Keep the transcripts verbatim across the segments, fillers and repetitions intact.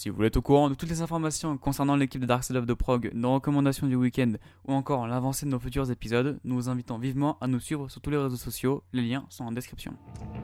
Si vous voulez être au courant de toutes les informations concernant l'équipe de Dark Side of the Prog, nos recommandations du week-end ou encore l'avancée de nos futurs épisodes, nous vous invitons vivement à nous suivre sur tous les réseaux sociaux, les liens sont en description.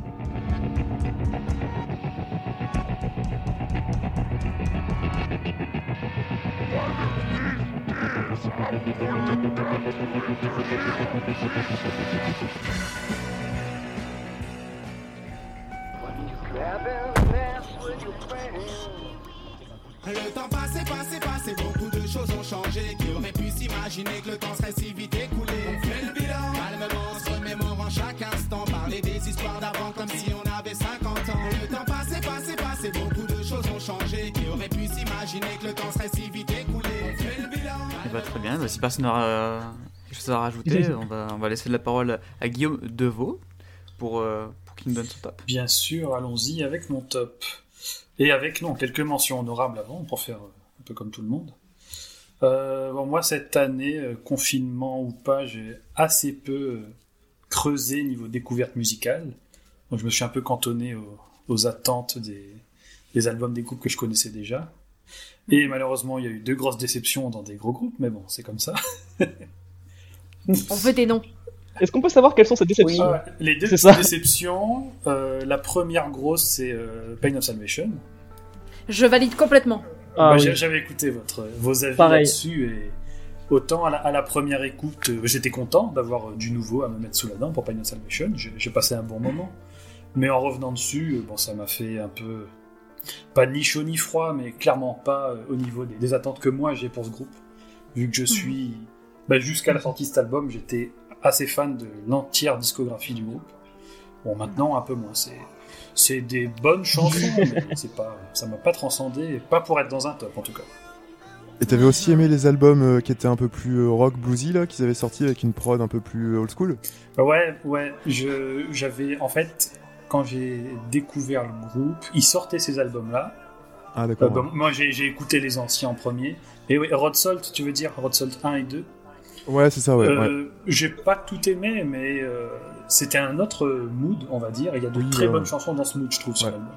Le temps passé, passé, passé, beaucoup de choses ont changé. Qui aurait pu s'imaginer que le temps serait si vite écoulé? On fait le bilan, calmement, se remémorant chaque instant. Parler des histoires d'avant comme si on avait cinquante ans. Le temps passé, passé, passé, beaucoup de choses ont changé. Qui aurait pu s'imaginer que le temps serait si vite écoulé? On fait le bilan. Et bah, très bien, bah, si personne n'a euh, quelque chose à rajouter, on va, on va laisser la parole à Guillaume Deveau pour, euh, pour qu'il nous donne son top. Bien sûr, allons-y avec mon top. Et avec, non, quelques mentions honorables avant, pour faire un peu comme tout le monde. Euh, bon, moi, cette année, euh, confinement ou pas, j'ai assez peu euh, creusé niveau découverte musicale. Donc, je me suis un peu cantonné aux, aux attentes des, des albums des groupes que je connaissais déjà. Et malheureusement, il y a eu deux grosses déceptions dans des gros groupes, mais bon, c'est comme ça. On veut des noms. Est-ce qu'on peut savoir quelles sont ces déceptions? Oui. euh, Les deux C'est petites ça. déceptions, euh, la première grosse, c'est euh, Pain of Salvation. Je valide complètement. Ah, Bah, oui. j'ai- J'avais écouté votre, vos avis Pareil. là-dessus et autant à la, à la première écoute, euh, j'étais content d'avoir euh, du nouveau à me mettre sous la dent pour Pain of Salvation. J'ai, j'ai passé un bon moment, mais en revenant dessus, euh, bon, ça m'a fait un peu pas ni chaud ni froid, mais clairement pas euh, au niveau des, des attentes que moi j'ai pour ce groupe. Vu que je suis, bah, jusqu'à la sortie de cet album, j'étais assez fan de l'entière discographie du groupe. Bon, maintenant un peu moins. C'est C'est des bonnes chansons, mais c'est pas, ça m'a pas transcendé, pas pour être dans un top en tout cas. Et t'avais aussi aimé les albums euh, qui étaient un peu plus euh, rock bluesy là, qu'ils avaient sortis avec une prod un peu plus old school? Ouais, ouais, je, j'avais, en fait, quand j'ai découvert le groupe, ils sortaient ces albums-là. Ah Euh, d'accord. bah, moi j'ai, j'ai écouté les anciens en premier. Et oui, Rod Salt, tu veux dire Rod Salt un et deux. Ouais, ouais c'est ça, ouais. Euh, ouais. J'ai pas tout aimé, mais euh, c'était un autre mood, on va dire. Il y a de Oui, très ouais, bonnes ouais. chansons dans ce mood, je trouve, sur Ouais. l'album.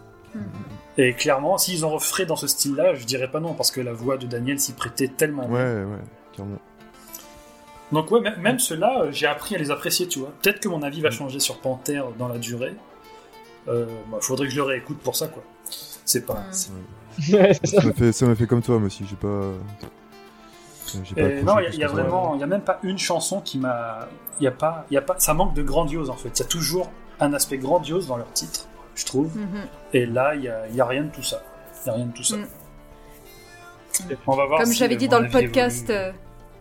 Et clairement, s'ils en referaient dans ce style-là, je dirais pas non, parce que la voix de Daniel s'y prêtait tellement bien. Ouais, ouais, clairement. Donc ouais, même, même ceux-là, euh, j'ai appris à les apprécier, tu vois. Peut-être que mon avis va changer sur Panther dans la durée. Euh, bah, faudrait que je le réécoute pour ça, quoi. C'est pas... c'est- Ouais, c'est ça. Ça m'a fait, ça m'a fait comme toi, moi aussi. J'ai pas. J'ai pas Et accroché non, il y a, plus il y a que ça. vraiment... Il y a même pas une chanson qui m'a... Il y a pas... Il y a pas... Ça manque de grandiose, en fait. Il y a toujours un aspect grandiose dans leur titre, je trouve. Mhm. Et là, il y a, il y a rien de tout ça. Il y a rien de tout ça. Mm. On va voir Comme si, j'avais euh, dit mon dans le avis podcast, évolue. euh,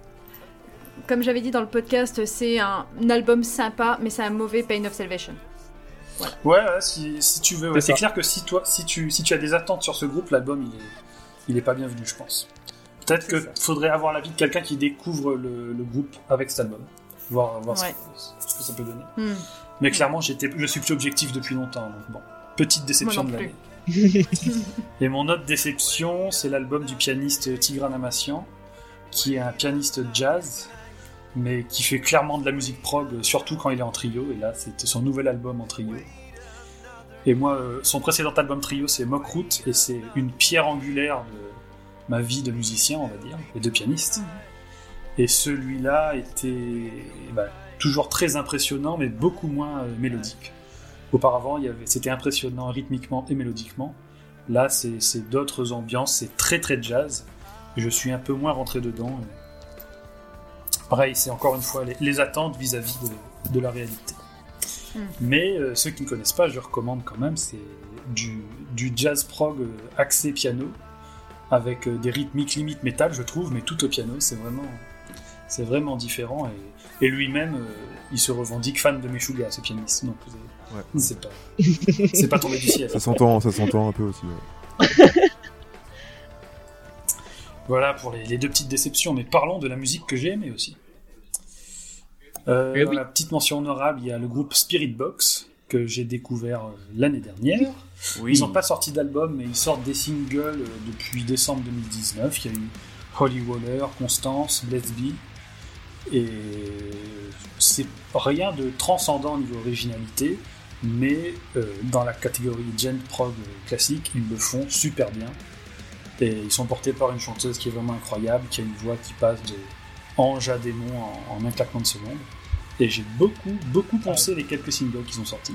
comme j'avais dit dans le podcast, c'est un, un album sympa, mais c'est un mauvais Pain of Salvation. Ouais, ouais, si, si tu veux. Ouais. C'est C'est ça. clair que si, toi, si, tu, si tu as des attentes sur ce groupe, l'album, il est, il est pas bienvenu, je pense. Peut-être C'est que faudrait avoir l'avis de quelqu'un qui découvre le, le groupe avec cet album. Voir, voir Ouais. ce, ce que ça peut donner. Hmm. Mais clairement, j'étais, je suis plus objectif depuis longtemps. Donc bon, petite déception Moi de non l'année. Et mon autre déception, c'est l'album du pianiste Tigran Amassian, qui est un pianiste jazz, mais qui fait clairement de la musique prog, surtout quand il est en trio. Et là, c'était son nouvel album en trio. Et moi, euh, son précédent album trio, c'est Mockroot, et c'est une pierre angulaire de ma vie de musicien, on va dire, et de pianiste. Et celui-là était bah, toujours très impressionnant, mais beaucoup moins euh, mélodique. Auparavant, il y avait, c'était impressionnant rythmiquement et mélodiquement. Là, c'est, c'est d'autres ambiances, c'est très très jazz. Et je suis un peu moins rentré dedans. Et... Pareil, c'est encore une fois les, les attentes vis-à-vis de, de la réalité. Mm. Mais euh, ceux qui ne connaissent pas, je recommande quand même, c'est du, du jazz prog euh, axé piano, avec euh, des rythmiques limite métal, je trouve, mais tout au piano, c'est vraiment, c'est vraiment différent. Et, et lui-même, euh, il se revendique fan de Meshuggah, ce pianiste. Donc, vous avez- Ouais. c'est pas, c'est pas tombé du ciel. Ça s'entend, ça s'entend un peu aussi. Ouais. Voilà pour les, les deux petites déceptions, mais parlons de la musique que j'ai aimée aussi. Euh, Eh dans oui. la petite mention honorable, il y a le groupe Spirit Box, que j'ai découvert euh, l'année dernière. Oui. Ils n'ont pas sorti d'album, mais ils sortent des singles euh, depuis décembre deux mille dix-neuf. Il y a eu Holy Waller, Constance, Let's Be. Et c'est rien de transcendant au niveau originalité, mais euh, dans la catégorie gent prog classique, ils le font super bien. Et ils sont portés par une chanteuse qui est vraiment incroyable, qui a une voix qui passe de ange à démon en, en un claquement de secondes. Et j'ai beaucoup, beaucoup pensé les quelques singles qui sont sortis.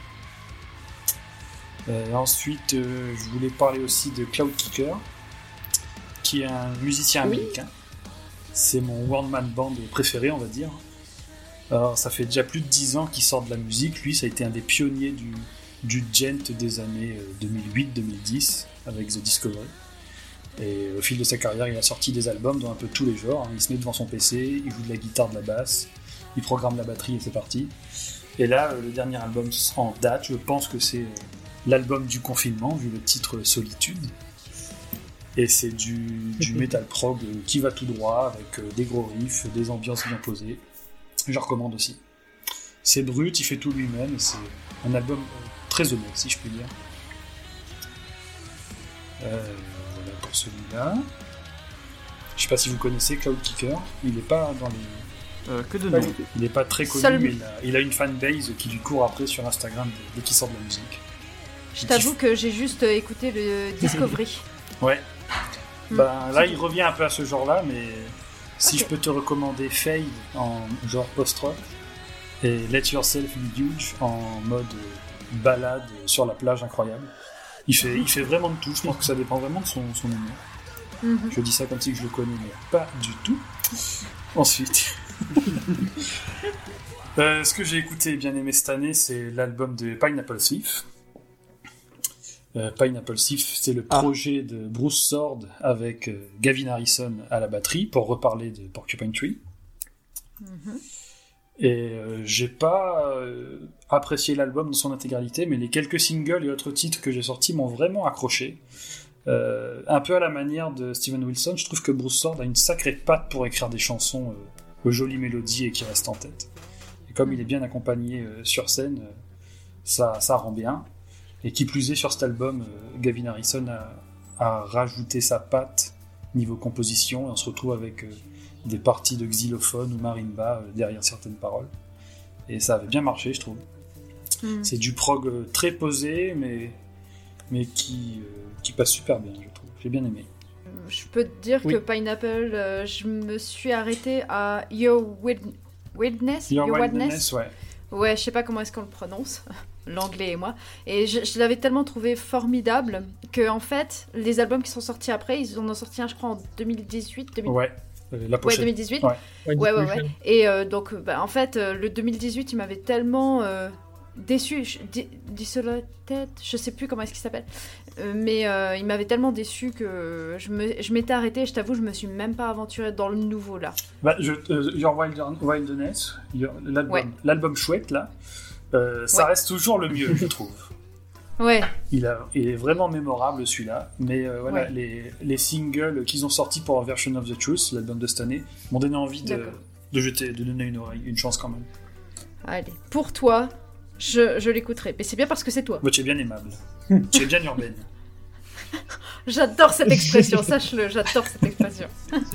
Euh, ensuite, euh, je voulais parler aussi de Cloudkicker, qui est un musicien Oui. américain. C'est mon one man band préféré, on va dire. Alors, ça fait déjà plus de dix ans qu'il sort de la musique. Lui, ça a été un des pionniers du, du gent des années deux mille huit deux mille dix avec The Discovery. Et au fil de sa carrière, il a sorti des albums dans un peu tous les genres. Il se met devant son P C, il joue de la guitare, de la basse, il programme la batterie et c'est parti. Et là, le dernier album en date, je pense que c'est l'album du confinement, vu le titre Solitude. Et c'est du, du metal prog qui va tout droit, avec des gros riffs, des ambiances bien posées. Je recommande aussi. C'est brut, il fait tout lui-même, et c'est un album très honnête, si je puis dire. Euh, voilà pour celui-là. Je sais pas si vous connaissez Cloudkicker, il n'est pas dans les... Euh, que de nom. Il n'est pas très connu, Seul- mais il a, il a une fanbase qui lui court après sur Instagram dès qu'il sort de la musique. Je t'avoue que j'ai juste euh, écouté le Discovery. Ouais. Mm. Ben, là, il revient un peu à ce genre-là, mais si Ok. je peux te recommander Fade en genre post-rock et Let Yourself Be Huge en mode balade sur la plage incroyable. Il fait, il fait vraiment de tout, je pense que ça dépend vraiment de son, son humour. Mhm. Je dis ça comme si je le connais, mais pas du tout. Ensuite, euh, ce que j'ai écouté et bien aimé cette année, c'est l'album de Pineapple Thief. Euh, Pineapple Thief, c'est le Ah. projet de Bruce Sword avec euh, Gavin Harrison à la batterie pour reparler de Porcupine Tree. Mhm. Et euh, j'ai pas euh, apprécié l'album dans son intégralité, mais les quelques singles et autres titres que j'ai sortis m'ont vraiment accroché. Euh, un peu à la manière de Steven Wilson, je trouve que Bruce Sword a une sacrée patte pour écrire des chansons euh, aux jolies mélodies et qui restent en tête. Et comme il est bien accompagné euh, sur scène, euh, ça, ça rend bien. Et qui plus est, sur cet album, euh, Gavin Harrison a, a rajouté sa patte niveau composition, et on se retrouve avec euh, des parties de xylophone ou marimba euh, derrière certaines paroles. Et ça avait bien marché, je trouve. Mhm. C'est du prog euh, très posé, mais, mais qui, euh, qui passe super bien, je trouve. J'ai bien aimé. Je peux te dire Oui. que Pineapple, euh, je me suis arrêtée à Your Wid- Witness. Your Your Wilderness, ouais. Ouais, je sais pas comment est-ce qu'on le prononce, l'anglais et moi. Et je, je l'avais tellement trouvé formidable que, en fait, les albums qui sont sortis après, ils en ont sorti un, je crois, en deux mille dix-huit. deux mille... Ouais, euh, la Ouais, pochette. deux mille dix-huit. Ouais. Ouais, ouais, ouais. Et euh, donc, bah, en fait, euh, le deux mille dix-huit, il m'avait tellement euh, déçu. Je- Di- Dissolted, je sais plus comment est-ce qu'il s'appelle. Euh, mais euh, il m'avait tellement déçu que je, me, je m'étais arrêtée. Et je t'avoue, je me suis même pas aventurée dans le nouveau là. Bah, je, euh, Your Wilder- Wilderness, Your- l'album, Ouais. l'album chouette, là, euh, ça Ouais. reste toujours le mieux, je trouve. Ouais, Il, a, il est vraiment mémorable, celui-là. Mais euh, voilà, Ouais. les, les singles qu'ils ont sortis pour Version of the Truth, l'album de cette année, m'ont donné envie de, D'accord. de jeter, de donner une oreille, une chance quand même. allez. Pour toi, je, je l'écouterai. Mais c'est bien parce que c'est toi. Moi, tu es bien aimable. Tu es bien urbaine. J'adore cette expression, sache-le, j'adore cette expression.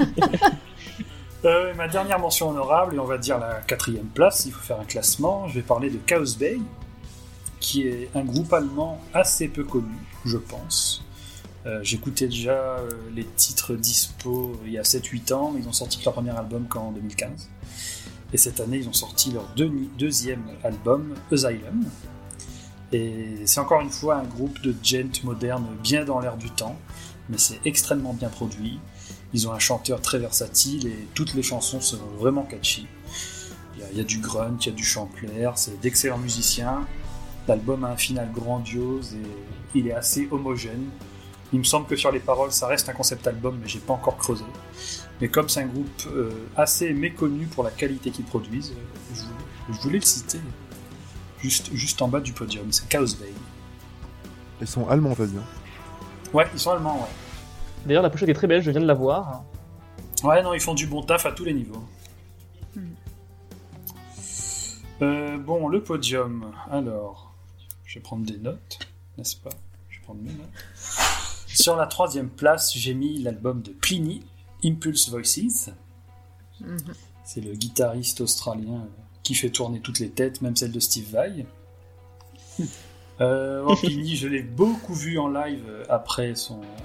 Euh, ma dernière mention honorable, et on va dire la quatrième place, il faut faire un classement, je vais parler de Chaos Bay, qui est un groupe allemand assez peu connu, je pense. Euh, j'écoutais déjà euh, les titres dispo il y a sept huit ans, mais ils ont sorti leur premier album qu'en deux mille quinze. Et cette année, ils ont sorti leur deux- deuxième album, Asylum. Et c'est encore une fois un groupe de gent moderne bien dans l'air du temps, mais c'est extrêmement bien produit. Ils ont un chanteur très versatile et toutes les chansons sont vraiment catchy. Il y a, il y a du grunt, il y a du chant clair, c'est d'excellents musiciens. L'album a un final grandiose et il est assez homogène. Il me semble que sur les paroles, ça reste un concept album, mais j'ai pas encore creusé. Mais comme c'est un groupe euh, assez méconnu pour la qualité qu'ils produisent, euh, je, voulais, je voulais le citer juste, juste en bas du podium. C'est Chaos Bay. Ils sont allemands, t'as dit. hein. Ouais, ils sont allemands, ouais. D'ailleurs, la pochette est très belle, je viens de la voir. Ouais, non, ils font du bon taf à tous les niveaux. Euh, bon, le podium. Alors, je vais prendre des notes, n'est-ce pas? Je vais prendre mes notes. Sur la troisième place, j'ai mis l'album de Pliny, Impulse Voices. Mhm. C'est le guitariste australien qui fait tourner toutes les têtes, même celle de Steve Vai. Euh, oh, Pliny, je l'ai beaucoup vu en live après son,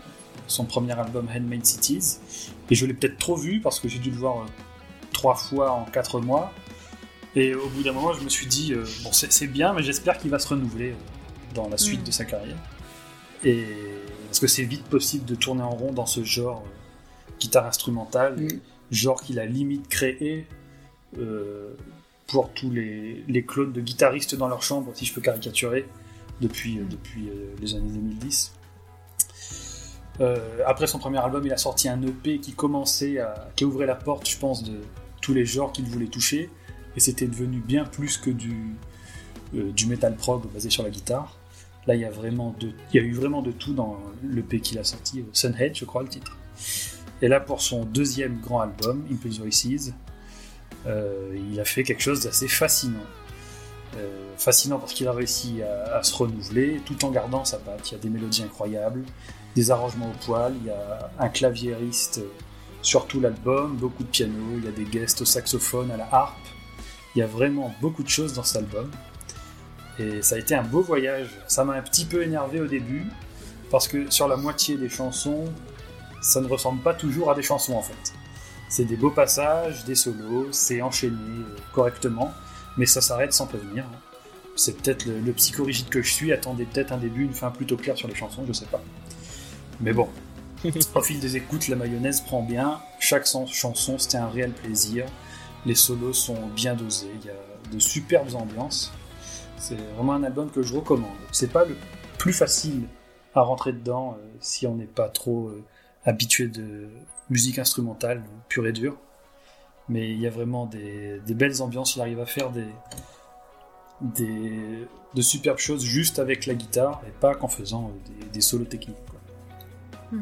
son premier album Handmade Cities, et je l'ai peut-être trop vu parce que j'ai dû le voir euh, trois fois en quatre mois, et au bout d'un moment je me suis dit euh, bon c'est, c'est bien, mais j'espère qu'il va se renouveler euh, dans la suite mmh. de sa carrière, et parce que c'est vite possible de tourner en rond dans ce genre euh, guitare instrumentale, mmh. genre qu'il a limite créé euh, pour tous les, les clones de guitaristes dans leur chambre, si je peux caricaturer, depuis, euh, depuis euh, les années deux mille dix. Euh, après son premier album, il a sorti un E P qui commençait à, qui ouvrait la porte, je pense, de tous les genres qu'il voulait toucher, et c'était devenu bien plus que du, euh, du metal prog basé sur la guitare. Là, il y a vraiment de, il y a eu vraiment de tout dans l'E P qu'il a sorti, Sunhead, je crois le titre. Et là, pour son deuxième grand album, Impulse Voices, euh, il a fait quelque chose d'assez fascinant. Euh, fascinant parce qu'il a réussi à, à se renouveler tout en gardant sa patte. Il y a des mélodies incroyables, des arrangements au poil, il y a un claviériste sur tout l'album, beaucoup de piano, il y a des guests au saxophone, à la harpe. Il y a vraiment beaucoup de choses dans cet album. Et ça a été un beau voyage. Ça m'a un petit peu énervé au début, parce que sur la moitié des chansons, ça ne ressemble pas toujours à des chansons en fait. C'est des beaux passages, des solos, c'est enchaîné correctement, mais ça s'arrête sans prévenir. C'est peut-être le, le psychorigide que je suis, attendez peut-être un début, une fin plutôt claire sur les chansons, je sais pas. Mais bon, au fil des écoutes, la mayonnaise prend bien, chaque chanson c'était un réel plaisir, les solos sont bien dosés, il y a de superbes ambiances. C'est vraiment un album que je recommande. C'est pas le plus facile à rentrer dedans euh, si on n'est pas trop euh, habitué de musique instrumentale pure et dure, mais il y a vraiment des, des belles ambiances. Il arrive à faire des, des de superbes choses juste avec la guitare et pas qu'en faisant euh, des, des solos techniques, quoi. Hmm.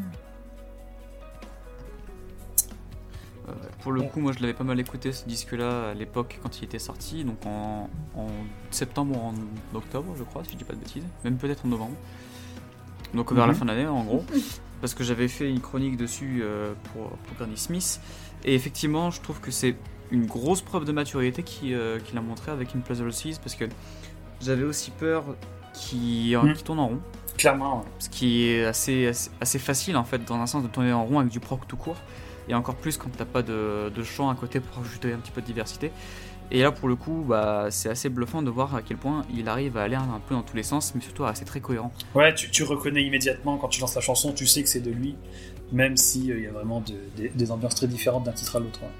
Euh, pour le coup, moi je l'avais pas mal écouté ce disque-là à l'époque quand il était sorti, donc en, en septembre ou en octobre, je crois, si je dis pas de bêtises, même peut-être en novembre. Donc vers mm-hmm. la fin de l'année, en gros, parce que j'avais fait une chronique dessus euh, pour, pour Granny Smith, et effectivement, je trouve que c'est une grosse preuve de maturité qu'il, euh, qu'il a montré avec Impulse Voices, parce que j'avais aussi peur qu'il, mm. qu'il tourne en rond. Clairement, ouais. Ce qui est assez, assez, assez facile en fait, dans un sens, de tourner en rond avec du prog tout court, et encore plus quand t'as pas de, de chant à côté pour ajouter un petit peu de diversité. Et là, pour le coup, bah, c'est assez bluffant de voir à quel point il arrive à aller un peu dans tous les sens, mais surtout à rester très cohérent. Ouais, tu, tu reconnais immédiatement quand tu lances la chanson, tu sais que c'est de lui, même s'il euh, y a vraiment de, de, des ambiances très différentes d'un titre à l'autre. Ouais.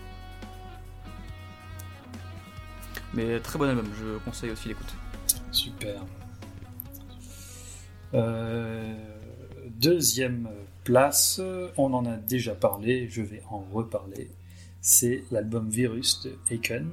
Mais très bon album, je conseille aussi l'écoute. Super. Euh, deuxième place, on en a déjà parlé, je vais en reparler. C'est l'album Virus de Aiken.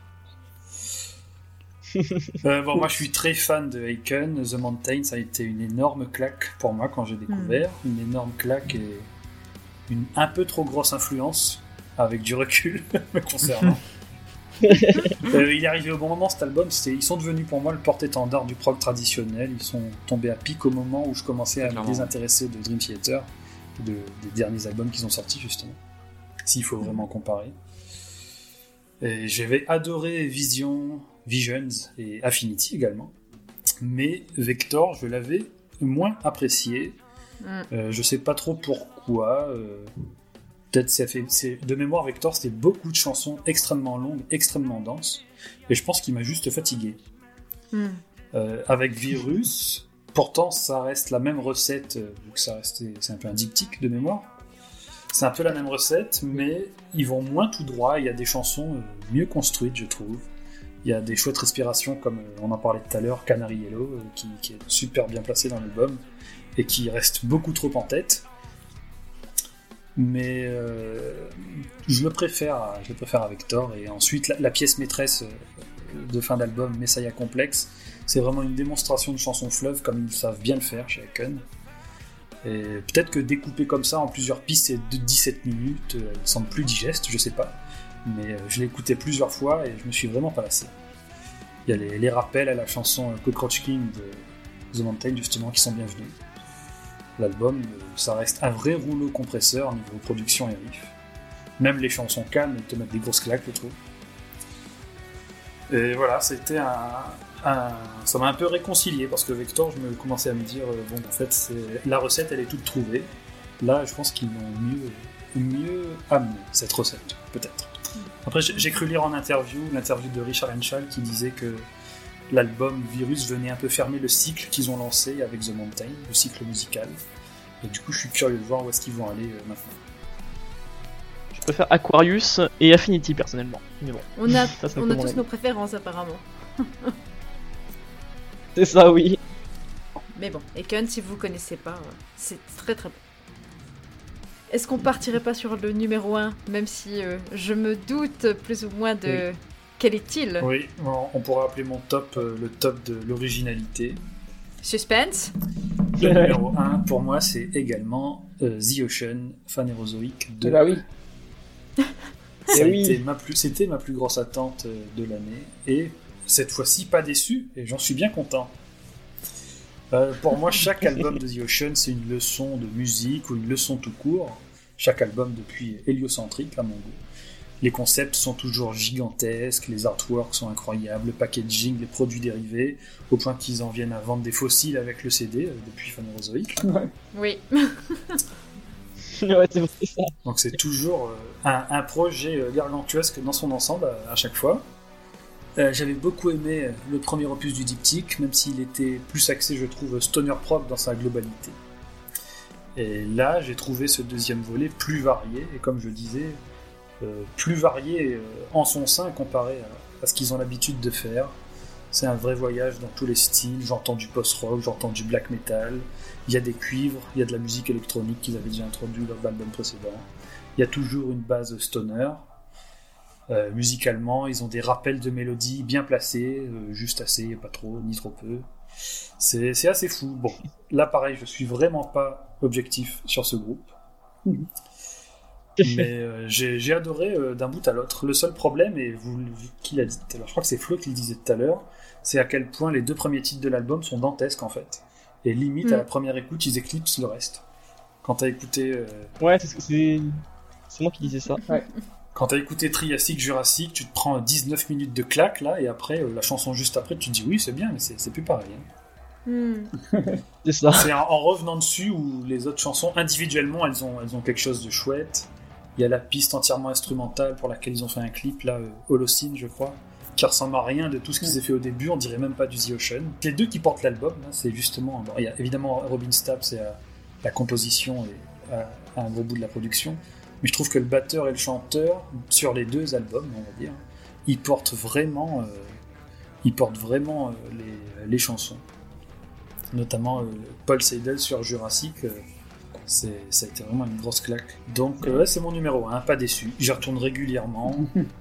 euh, bon, moi je suis très fan de Aiken. The Mountain, ça a été une énorme claque pour moi quand j'ai découvert. Mm. Une énorme claque et une un peu trop grosse influence avec du recul me concernant. euh, il est arrivé au bon moment cet album. C'était, ils sont devenus pour moi le porte-étendard du prog traditionnel. Ils sont tombés à pic au moment où je commençais à me désintéresser de Dream Theater, de, des derniers albums qu'ils ont sortis justement, s'il faut vraiment comparer. Et j'avais adoré Vision, Visions et Affinity également, mais Vector je l'avais moins apprécié. Mm. Euh, je sais pas trop pourquoi. Euh, peut-être ça fait, c'est, de mémoire Vector c'était beaucoup de chansons extrêmement longues, extrêmement denses, et je pense qu'il m'a juste fatigué. Mm. Euh, avec Virus, pourtant ça reste la même recette, vu que ça restait, c'est un peu un diptyque de mémoire. C'est un peu la même recette, mais ils vont moins tout droit. Il y a des chansons mieux construites, je trouve. Il y a des chouettes respirations, comme on en parlait tout à l'heure, Canary Yellow, qui, qui est super bien placé dans l'album, et qui reste beaucoup trop en tête. Mais euh, je le préfère, à, je le préfère à Vector. Et ensuite, la, la pièce maîtresse de fin d'album, Messiah Complex, c'est vraiment une démonstration de chanson fleuve, comme ils savent bien le faire chez Aiken. Et peut-être que découpé comme ça en plusieurs pistes et de dix-sept minutes, euh, il semble plus digeste, je sais pas. Mais euh, je l'ai écouté plusieurs fois et je me suis vraiment pas lassé. Il y a les, les rappels à la chanson Cockroach King de The Mountain justement qui sont bienvenus. L'album, euh, ça reste un vrai rouleau compresseur au niveau production et riff. Même les chansons calmes, ils te mettent des grosses claques, je trouve. Et voilà, c'était un... Un, ça m'a un peu réconcilié parce que Vector, je me commençais à me dire euh, bon, en fait, c'est, la recette elle est toute trouvée. Là, je pense qu'ils l'ont mieux, mieux amené, cette recette, peut-être. Après, j'ai, j'ai cru lire en interview, l'interview de Richard Henshall qui disait que l'album Virus venait un peu fermer le cycle qu'ils ont lancé avec The Mountain, le cycle musical. Et du coup, je suis curieux de voir où est-ce qu'ils vont aller euh, maintenant. Je préfère Aquarius et Affinity personnellement. Mais bon, On a, ça, c'est on un peu a mon tous avis. nos préférences apparemment. C'est ça, oui. Mais bon, Eken, si vous connaissez pas, euh, c'est très très bon. Est-ce qu'on partirait pas sur le numéro un, même si euh, je me doute plus ou moins de Oui. quel est-il? Oui, on, on pourra appeler mon top euh, le top de l'originalité. Suspense. Le numéro un, pour moi, c'est également euh, The Ocean Phanerozoic deux. Bah oui. Ça a Eh oui. été ma plus, c'était ma plus grosse attente euh, de l'année. Et cette fois-ci, pas déçu, et j'en suis bien content. Euh, pour moi, chaque album de The Ocean, c'est une leçon de musique ou une leçon tout court. Chaque album depuis est héliocentrique, à mon goût. Les concepts sont toujours gigantesques, les artworks sont incroyables, le packaging, les produits dérivés, au point qu'ils en viennent à vendre des fossiles avec le C D euh, depuis Phanerozoic. Oui. Ouais, c'est vrai, c'est ça. Donc c'est toujours euh, un, un projet euh, gargantuesque dans son ensemble à, à chaque fois. Euh, j'avais beaucoup aimé euh, le premier opus du diptyque, même s'il était plus axé, je trouve, stoner prog dans sa globalité. Et là, j'ai trouvé ce deuxième volet plus varié, et comme je disais, euh, plus varié euh, en son sein comparé à, à ce qu'ils ont l'habitude de faire. C'est un vrai voyage dans tous les styles, j'entends du post-rock, j'entends du black metal, il y a des cuivres, il y a de la musique électronique qu'ils avaient déjà introduit lors de l'album précédent. Il y a toujours une base stoner. Euh, musicalement, ils ont des rappels de mélodies bien placés, euh, juste assez, pas trop, ni trop peu. C'est, c'est assez fou. Bon, là pareil, je suis vraiment pas objectif sur ce groupe. Mais euh, j'ai, j'ai adoré euh, d'un bout à l'autre. Le seul problème, et vous, vous qui l'a dit tout à l'heure, je crois que c'est Flo qui le disait tout à l'heure, c'est à quel point les deux premiers titres de l'album sont dantesques en fait. Et limite, Mm. à la première écoute, ils éclipsent le reste. Quand t'as écouté, euh, Ouais, c'est, c'est... c'est moi qui disais ça. Ouais. quand t'as écouté Triassic, Jurassic, tu te prends dix-neuf minutes de claque là, et après, euh, la chanson juste après, tu te dis oui, c'est bien, mais c'est, c'est plus pareil. Hein. Hmm. C'est ça. C'est en, en revenant dessus où les autres chansons, individuellement, elles ont, elles ont quelque chose de chouette. Il y a la piste entièrement instrumentale pour laquelle ils ont fait un clip, là, euh, Holocene, je crois, qui ressemble à rien de tout ce qu'ils ont fait au début, on dirait même pas du The Ocean. Les deux qui portent l'album, là, c'est justement... Bon, il y a évidemment Robin Stapp, c'est à la composition et à, à un gros bout de la production, mais je trouve que le batteur et le chanteur, sur les deux albums, on va dire, ils portent vraiment, euh, ils portent vraiment euh, les, les chansons. Notamment euh, Paul Seidel sur Jurassic, euh, c'est, ça a été vraiment une grosse claque. Donc euh, ouais, c'est mon numéro un, pas déçu. J'y retourne régulièrement.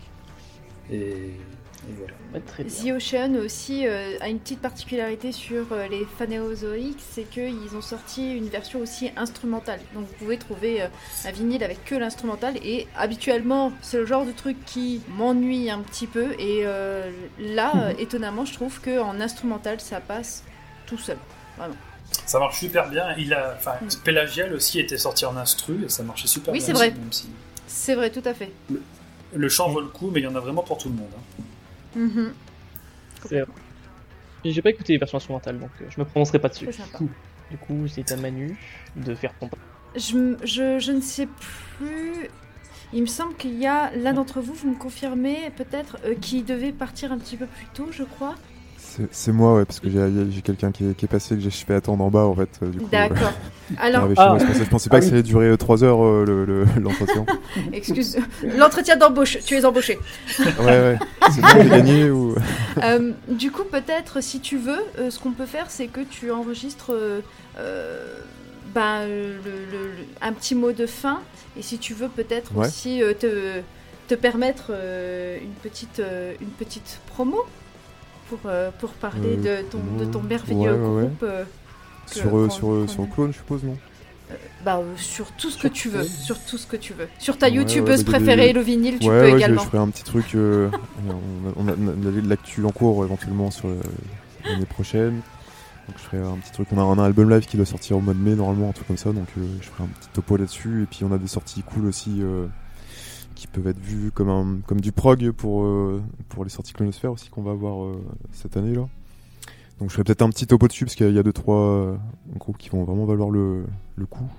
et, et voilà. Ouais, très bien. The Ocean aussi euh, a une petite particularité sur euh, les Phanerozoic, c'est qu'ils ont sorti une version aussi instrumentale. Donc vous pouvez trouver euh, un vinyle avec que l'instrumental, et habituellement c'est le genre de truc qui m'ennuie un petit peu, et euh, là euh, étonnamment je trouve qu'en instrumental ça passe tout seul. Vraiment. Ça marche super bien. Il a, enfin, Pelagial aussi était sorti en instru et ça marchait super Oui, bien. c'est aussi, vrai. même si C'est vrai, tout à fait. le chant vaut le coup, mais il y en a vraiment pour tout le monde. Hein. Mhm. C'est vrai. Et j'ai pas écouté les versions instrumentales, donc euh, je me prononcerai pas dessus. Très sympa. Du coup, c'est à Manu de faire ton. Je, je, je ne sais plus. Il me semble qu'il y a l'un d'entre vous, vous me confirmez peut-être, euh, qui devait partir un petit peu plus tôt, je crois. C'est, c'est moi, ouais, parce que j'ai, j'ai quelqu'un qui est, qui est passé, que j'ai fait attendre en bas, en fait. euh, Du coup, D'accord. euh, Alors, arrivé chez Ah. moi, c'est pour ça que je pensais pas Ah que ça allait durer euh, trois heures, euh, le, le, l'entretien. excuse. L'entretien d'embauche, tu es embauché. Ouais, ouais. C'est bon, j'ai gagné ou... Euh, du coup, peut-être, si tu veux, euh, ce qu'on peut faire, c'est que tu enregistres euh, euh, ben, le, le- le- un petit mot de fin. Et si tu veux, peut-être Ouais. aussi euh, te, te permettre euh, une, petite, euh, une petite promo pour, euh, pour parler Euh, de, ton, de ton ouais, merveilleux ouais, ouais. groupe. euh, que- Sur, euh, qu'on- sur, euh, qu'on sur a. le clone, je suppose, non? Bah, euh, sur tout ce que tu veux. Sur tout ce que tu veux. Sur ta Ouais, youtubeuse ouais, bah, y a des- préférée, le vinyle, tu ouais, peux ouais, je, également. je ferai un petit truc. Euh, on, a, on, a, on a de l'actu en cours éventuellement sur le- l'année prochaine. Donc je ferai un petit truc. On a, on a un album live qui doit sortir au mois de mai normalement, un truc comme ça. Donc euh, je ferai un petit topo là-dessus. Et puis on a des sorties cool aussi euh, qui peuvent être vues comme, un, comme du prog pour, euh, pour les sorties Clonosphère aussi qu'on va avoir euh, cette année là. Donc je ferai peut-être un petit topo dessus parce qu'il y a deux trois euh, groupes qui vont vraiment valoir le, le coup.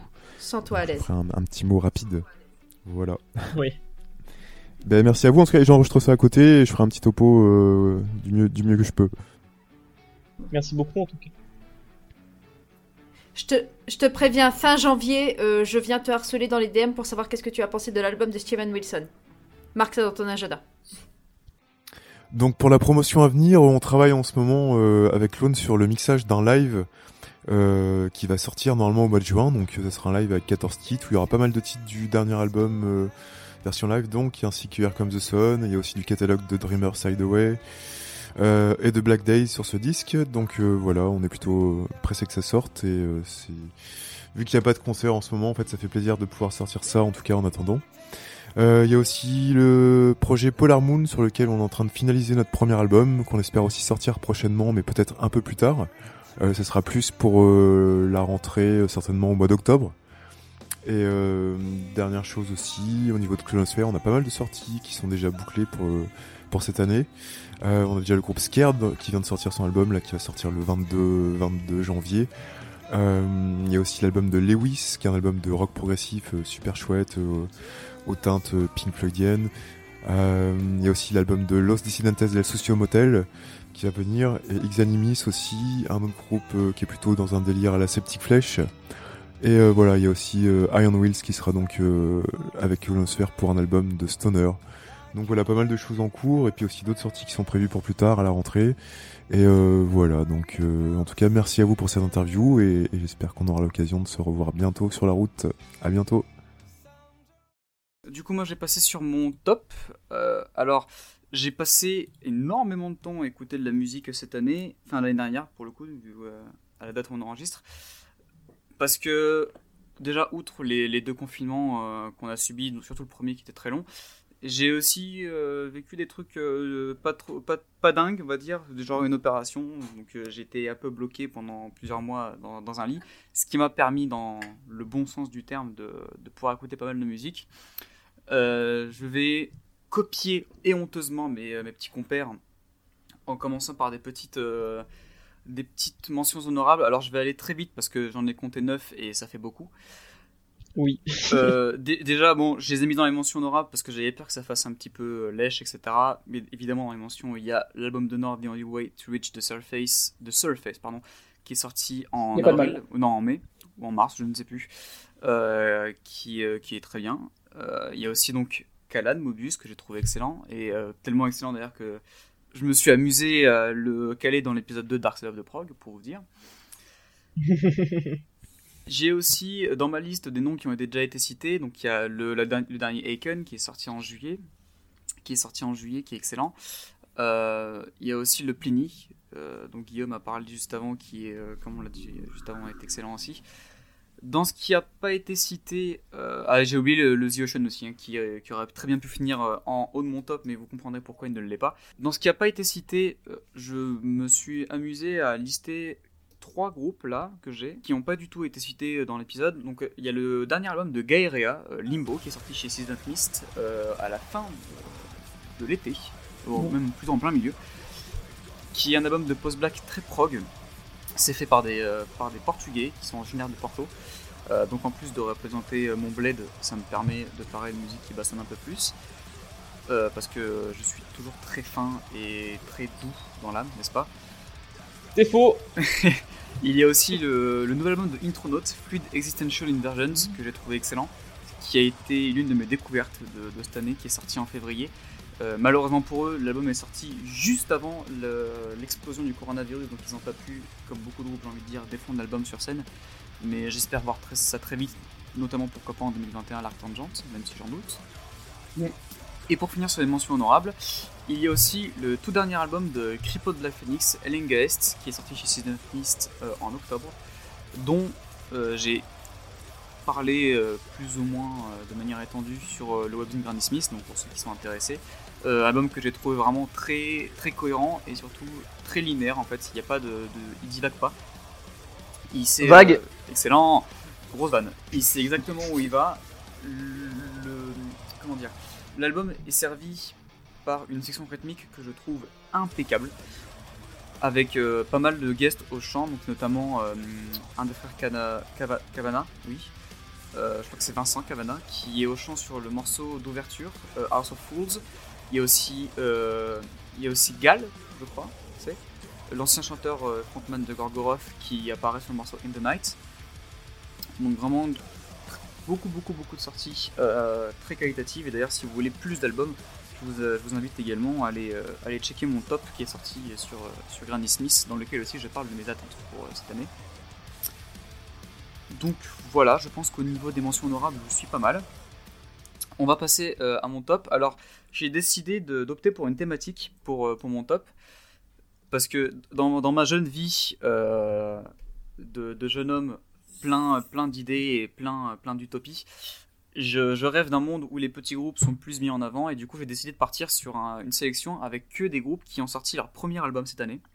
Sens-toi à l'aise. Je ferai un, un petit mot rapide. Voilà. Oui. Ben, merci à vous. En tout cas, j'enregistre ça à côté et je ferai un petit topo euh, du, mieux, du mieux que je peux. Merci beaucoup en tout cas. Je te, je te préviens, fin janvier, euh, je viens te harceler dans les D M pour savoir qu'est-ce que tu as pensé de l'album de Steven Wilson. Marque ça dans ton agenda. Donc pour la promotion à venir, on travaille en ce moment euh, avec Lone sur le mixage d'un live euh, qui va sortir normalement au mois de juin. Donc ça sera un live avec quatorze titres où il y aura pas mal de titres du dernier album euh, version live, donc ainsi que Here Comes the Sun. Il y a aussi du catalogue de Dreamer Side Away euh, et de Black Days sur ce disque. Donc euh, voilà, on est plutôt pressé que ça sorte et euh, c'est... vu qu'il n'y a pas de concert en ce moment, en fait ça fait plaisir de pouvoir sortir ça en tout cas en attendant. Il euh, y a aussi le projet Polar Moon sur lequel on est en train de finaliser notre premier album, qu'on espère aussi sortir prochainement, mais peut-être un peu plus tard. Euh, ce sera plus pour euh, la rentrée, euh, certainement au mois d'octobre. Et euh, dernière chose aussi, au niveau de Clonosphere, on a pas mal de sorties qui sont déjà bouclées pour, euh, pour cette année. Euh, on a déjà le groupe Scared qui vient de sortir son album, là, qui va sortir le vingt-deux janvier. Il euh, y a aussi l'album de Lewis, qui est un album de rock progressif euh, super chouette, euh, aux teintes Pink Floydiennes. Il euh, y a aussi l'album de Los Dissidentes del Socio Motel qui va venir, et Xanimis aussi, un autre groupe euh, qui est plutôt dans un délire à la Septic Flesh. Et euh, voilà, il y a aussi euh, Iron Wheels qui sera donc euh, avec Clonosphere pour un album de Stoner. Donc voilà, pas mal de choses en cours, et puis aussi d'autres sorties qui sont prévues pour plus tard à la rentrée. Et euh, voilà, donc euh, en tout cas merci à vous pour cette interview, et, et j'espère qu'on aura l'occasion de se revoir bientôt sur la route. À bientôt. Du coup, moi, j'ai passé sur mon top. Euh, alors, j'ai passé énormément de temps à écouter de la musique cette année, enfin l'année dernière, pour le coup, euh, à la date où on enregistre. Parce que, déjà, outre les, les deux confinements euh, qu'on a subis, surtout le premier qui était très long, j'ai aussi euh, vécu des trucs euh, pas, trop, pas, pas dingues, on va dire, genre une opération. Donc, euh, j'étais un peu bloqué pendant plusieurs mois dans, dans un lit, ce qui m'a permis, dans le bon sens du terme, de, de pouvoir écouter pas mal de musique. Euh, je vais copier éhonteusement mes, mes petits compères en commençant par des petites, euh, des petites mentions honorables. Alors je vais aller très vite parce que j'en ai compté neuf et ça fait beaucoup. Oui. euh, d- déjà, bon, je les ai mis dans les mentions honorables parce que j'avais peur que ça fasse un petit peu lèche, et cetera. Mais évidemment, dans les mentions, il y a l'album de Nord, The Only Way to Reach the Surface, The Surface pardon, qui est sorti en avril, non, en mai ou en mars, je ne sais plus, euh, qui, euh, qui est très bien. Il euh, y a aussi donc Kalan, Mobius, que j'ai trouvé excellent, et euh, tellement excellent d'ailleurs que je me suis amusé à le caler dans l'épisode deux de Dark Side of the Prog, pour vous dire. J'ai aussi dans ma liste des noms qui ont déjà été cités, donc il y a le, la, le dernier Aiken qui est sorti en juillet, qui est sorti en juillet, qui est excellent. Il euh, y a aussi le Pliny, euh, donc Guillaume a parlé juste avant, qui est, euh, comme on l'a dit juste avant, est excellent aussi. Dans ce qui n'a pas été cité, euh, ah, j'ai oublié le, le The Ocean aussi, hein, qui, euh, qui aurait très bien pu finir euh, en haut de mon top, mais vous comprendrez pourquoi il ne l'est pas. Dans ce qui n'a pas été cité, euh, je me suis amusé à lister trois groupes là que j'ai, qui n'ont pas du tout été cités dans l'épisode. Donc il euh, y a le dernier album de Gaïrea, euh, Limbo, qui est sorti chez Seasoned Mist euh, à la fin de, de l'été, ou mmh. même plutôt en plein milieu, qui est un album de post-black très prog. C'est fait par des, euh, par des Portugais qui sont originaires de Porto. Euh, donc en plus de représenter euh, mon bled, ça me permet de parler de musique qui bassonne un peu plus. Euh, parce que je suis toujours très fin et très doux dans l'âme, n'est-ce pas ? C'est faux. Il y a aussi le, le nouvel album de Intronaut, Fluid Existential Inversions, que j'ai trouvé excellent, qui a été l'une de mes découvertes de, de cette année, qui est sortie en février. Euh, malheureusement pour eux, l'album est sorti juste avant le, l'explosion du coronavirus, donc ils n'ont pas pu, comme beaucoup de groupes, j'ai envie de dire, défendre l'album sur scène. Mais j'espère voir très, ça très vite, notamment pourquoi pas en deux mille vingt et un à l'Arc Tangent, même si j'en doute. Oui. Et pour finir sur les mentions honorables, il y a aussi le tout dernier album de Crippled Black Phoenix, Ellengeist, qui est sorti chez Seasoned Mist euh, en octobre, dont euh, j'ai parlé euh, plus ou moins euh, de manière étendue sur euh, le webzine Granny Smith, donc pour ceux qui sont intéressés. Euh, album que j'ai trouvé vraiment très, très cohérent et surtout très linéaire en fait, il n'y a pas de, de il divague pas. Il sait, Vague. Euh, excellent, grosse vanne. Il sait exactement où il va. Le, comment dire, l'album est servi par une section rythmique que je trouve impeccable, avec euh, pas mal de guests au chant, donc notamment euh, un des frères Cana, Cava, Cavana, oui, euh, je crois que c'est Vincent Cavana, qui est au chant sur le morceau d'ouverture, euh, House of Fools. Il y a aussi, euh, il y a aussi Gal, je crois, c'est l'ancien chanteur euh, frontman de Gorgoroth qui apparaît sur le morceau In the Night. Donc vraiment beaucoup beaucoup beaucoup de sorties euh, très qualitatives. Et d'ailleurs, si vous voulez plus d'albums, je vous, euh, je vous invite également à aller, euh, aller checker mon top qui est sorti sur, euh, sur Granny Smith, dans lequel aussi je parle de mes attentes pour euh, cette année. Donc voilà, je pense qu'au niveau des mentions honorables, je suis pas mal. On va passer euh, à mon top. Alors, j'ai décidé de, d'opter pour une thématique pour, euh, pour mon top. Parce que dans, dans ma jeune vie euh, de, de jeune homme plein, plein d'idées et plein, plein d'utopies, je, je rêve d'un monde où les petits groupes sont plus mis en avant. Et du coup, j'ai décidé de partir sur un, une sélection avec que des groupes qui ont sorti leur premier album cette année.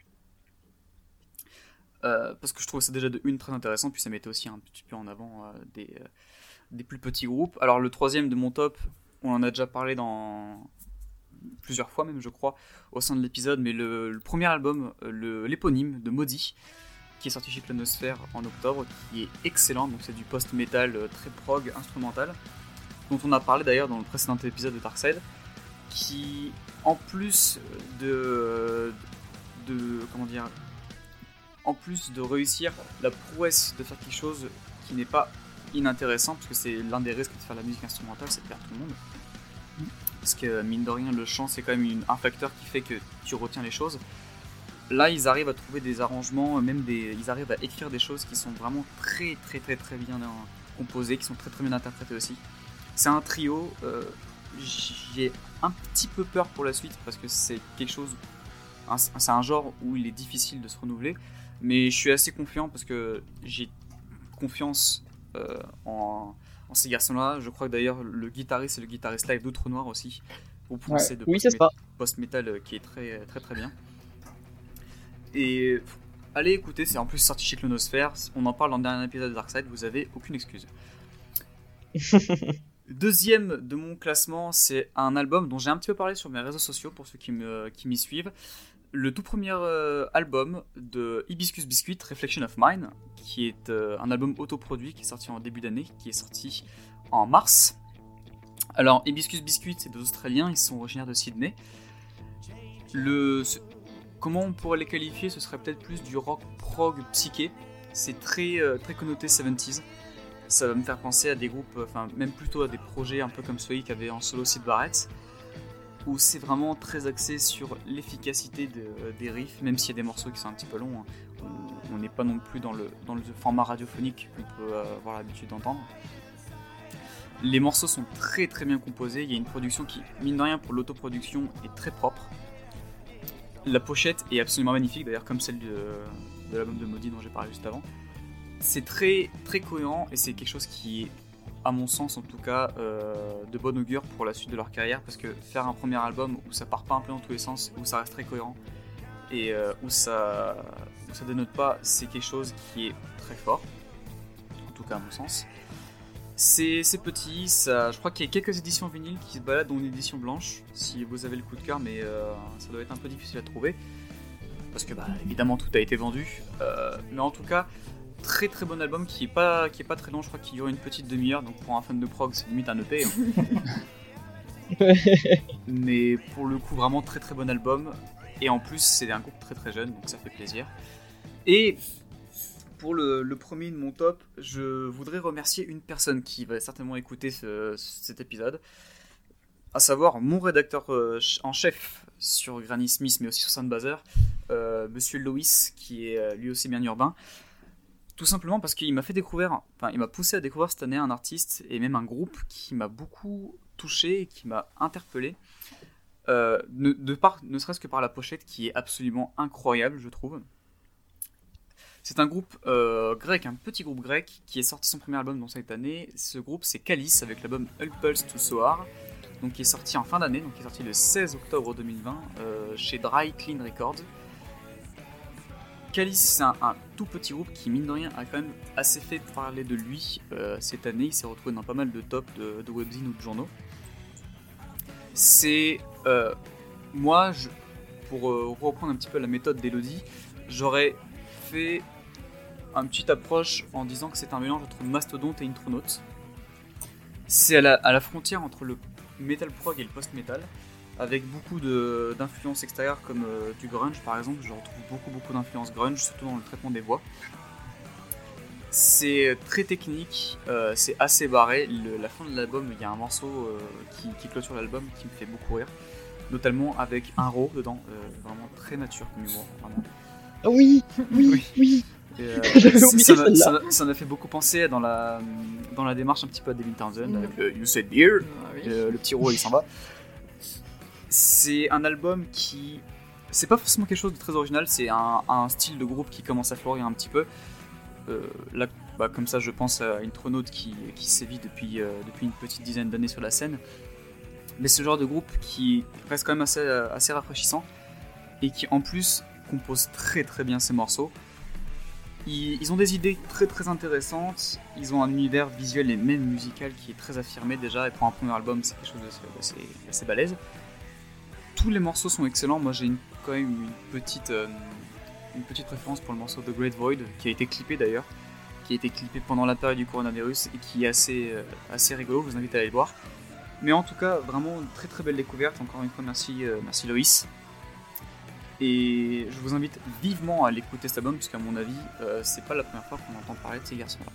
Euh, parce que je trouve ça déjà de une très intéressant, puis ça mettait aussi un petit peu en avant euh, des, euh, des plus petits groupes. Alors le troisième de mon top, on en a déjà parlé dans plusieurs fois même je crois au sein de l'épisode, mais le, le premier album, le, l'éponyme de Maudit, qui est sorti chez Planosphère en octobre, qui est excellent. Donc c'est du post-metal très prog, instrumental, dont on a parlé d'ailleurs dans le précédent épisode de Darkside, qui en plus de, de comment dire en plus de réussir la prouesse de faire quelque chose qui n'est pas inintéressant, parce que c'est l'un des risques de faire la musique instrumentale, c'est de perdre tout le monde. Parce que mine de rien, le chant c'est quand même une, un facteur qui fait que tu retiens les choses. Là, ils arrivent à trouver des arrangements, même des, ils arrivent à écrire des choses qui sont vraiment très très très très bien composées, qui sont très très bien interprétées aussi. C'est un trio. Euh, j'ai un petit peu peur pour la suite parce que c'est quelque chose, un, c'est un genre où il est difficile de se renouveler. Mais je suis assez confiant parce que j'ai confiance euh, en, en ces garçons-là. Je crois que d'ailleurs le guitariste c'est le guitariste live d'Outre Noir aussi. Vous pensez de oui, c'est ça. Post-metal qui est très très très bien. Et allez écouter, c'est en plus sorti chez Clonosphère. On en parle dans le dernier épisode de Darkside. Vous avez aucune excuse. Deuxième de mon classement, c'est un album dont j'ai un petit peu parlé sur mes réseaux sociaux pour ceux qui, me, qui m'y suivent. Le tout premier euh, album de Hibiscus Biscuit, Reflection of Mine, qui est euh, un album autoproduit qui est sorti en début d'année, qui est sorti en mars. Alors, Hibiscus Biscuit, c'est des Australiens, ils sont originaires de Sydney. Le, ce, comment on pourrait les qualifier ? Ce serait peut-être plus du rock prog psyché. C'est très, euh, très connoté soixante-dix. Ça va me faire penser à des groupes, enfin même plutôt à des projets un peu comme celui qu'avait en solo Syd Barrett, où c'est vraiment très axé sur l'efficacité de, des riffs, même s'il y a des morceaux qui sont un petit peu longs, hein. On n'est pas non plus dans le, dans le format radiophonique qu'on peut euh, avoir l'habitude d'entendre. Les morceaux sont très très bien composés, il y a une production qui, mine de rien pour l'autoproduction, est très propre. La pochette est absolument magnifique, d'ailleurs comme celle de, de l'album de Maudit dont j'ai parlé juste avant. C'est très très cohérent et c'est quelque chose qui est, à mon sens en tout cas, euh, de bon augure pour la suite de leur carrière, parce que faire un premier album où ça part pas un peu dans tous les sens, où ça reste très cohérent et euh, où ça où ça dénote pas, c'est quelque chose qui est très fort, en tout cas à mon sens. C'est, c'est petit, ça, je crois qu'il y a quelques éditions vinyles qui se baladent dans une édition blanche, si vous avez le coup de cœur, mais euh, ça doit être un peu difficile à trouver, parce que bah, évidemment tout a été vendu, euh, mais en tout cas, très très bon album qui est pas, qui est pas très long, je crois qu'il dure une petite demi-heure, donc pour un fan de prog c'est limite un E P. Hein. Mais pour le coup, vraiment très très bon album, et en plus c'est un groupe très très jeune, donc ça fait plaisir. Et pour le, le premier de mon top, je voudrais remercier une personne qui va certainement écouter ce, cet épisode, à savoir mon rédacteur en chef sur Granny Smith, mais aussi sur Soundbazer, euh, Monsieur Loïs, qui est lui aussi bien urbain. Tout simplement parce qu'il m'a fait découvrir, enfin il m'a poussé à découvrir cette année un artiste et même un groupe qui m'a beaucoup touché et qui m'a interpellé. Euh, ne, de part, ne serait-ce que par la pochette qui est absolument incroyable, je trouve. C'est un groupe euh, grec, un petit groupe grec qui est sorti son premier album dans cette année. Ce groupe c'est Calice avec l'album Hulpulse to Soar, donc qui est sorti en fin d'année, donc qui est sorti le seize octobre deux mille vingt euh, chez Dry Clean Records. Calice c'est un, un tout petit groupe qui mine de rien a quand même assez fait parler de lui euh, cette année. Il s'est retrouvé dans pas mal de tops de, de webzines ou de journaux. C'est euh, moi je, pour euh, reprendre un petit peu la méthode d'Elodie, j'aurais fait une petite approche en disant que c'est un mélange entre Mastodonte et Intronaut. C'est à la, à la frontière entre le metal prog et le post-metal, avec beaucoup de, d'influences extérieures comme euh, du grunge par exemple. Je retrouve beaucoup beaucoup d'influences grunge, surtout dans le traitement des voix. C'est très technique, euh, c'est assez barré. Le, la fin de l'album, il y a un morceau euh, qui, qui clôture l'album qui me fait beaucoup rire, notamment avec un ro dedans, euh, vraiment très nature comme humour, vraiment. Ah oui, oui, oui. oui. Et, euh, ça, m'a, ça, m'a, ça m'a fait beaucoup penser dans la, dans la démarche un petit peu à Devin Townsend, mmh. avec le You Said Beer, ah, oui. euh, le petit ro il s'en va. C'est un album qui, c'est pas forcément quelque chose de très original, c'est un, un style de groupe qui commence à fleurir un petit peu. Euh, là, bah, comme ça, je pense à Intronaut qui, qui sévit depuis, euh, depuis une petite dizaine d'années sur la scène. Mais c'est le genre de groupe qui reste quand même assez, assez rafraîchissant et qui en plus compose très très bien ses morceaux. Ils, ils ont des idées très très intéressantes, ils ont un univers visuel et même musical qui est très affirmé déjà, et pour un premier album, c'est quelque chose d'assez, assez balèze. Tous les morceaux sont excellents, moi j'ai une, quand même une petite... Euh, une petite préférence pour le morceau The Great Void, qui a été clippé d'ailleurs, qui a été clippé pendant la période du coronavirus et qui est assez, euh, assez rigolo, je vous invite à aller le voir. Mais en tout cas, vraiment une très très belle découverte, encore une fois merci, euh, merci Loïs. Et je vous invite vivement à l'écouter cet album, puisqu'à mon avis, euh, c'est pas la première fois qu'on entend parler de ces garçons-là.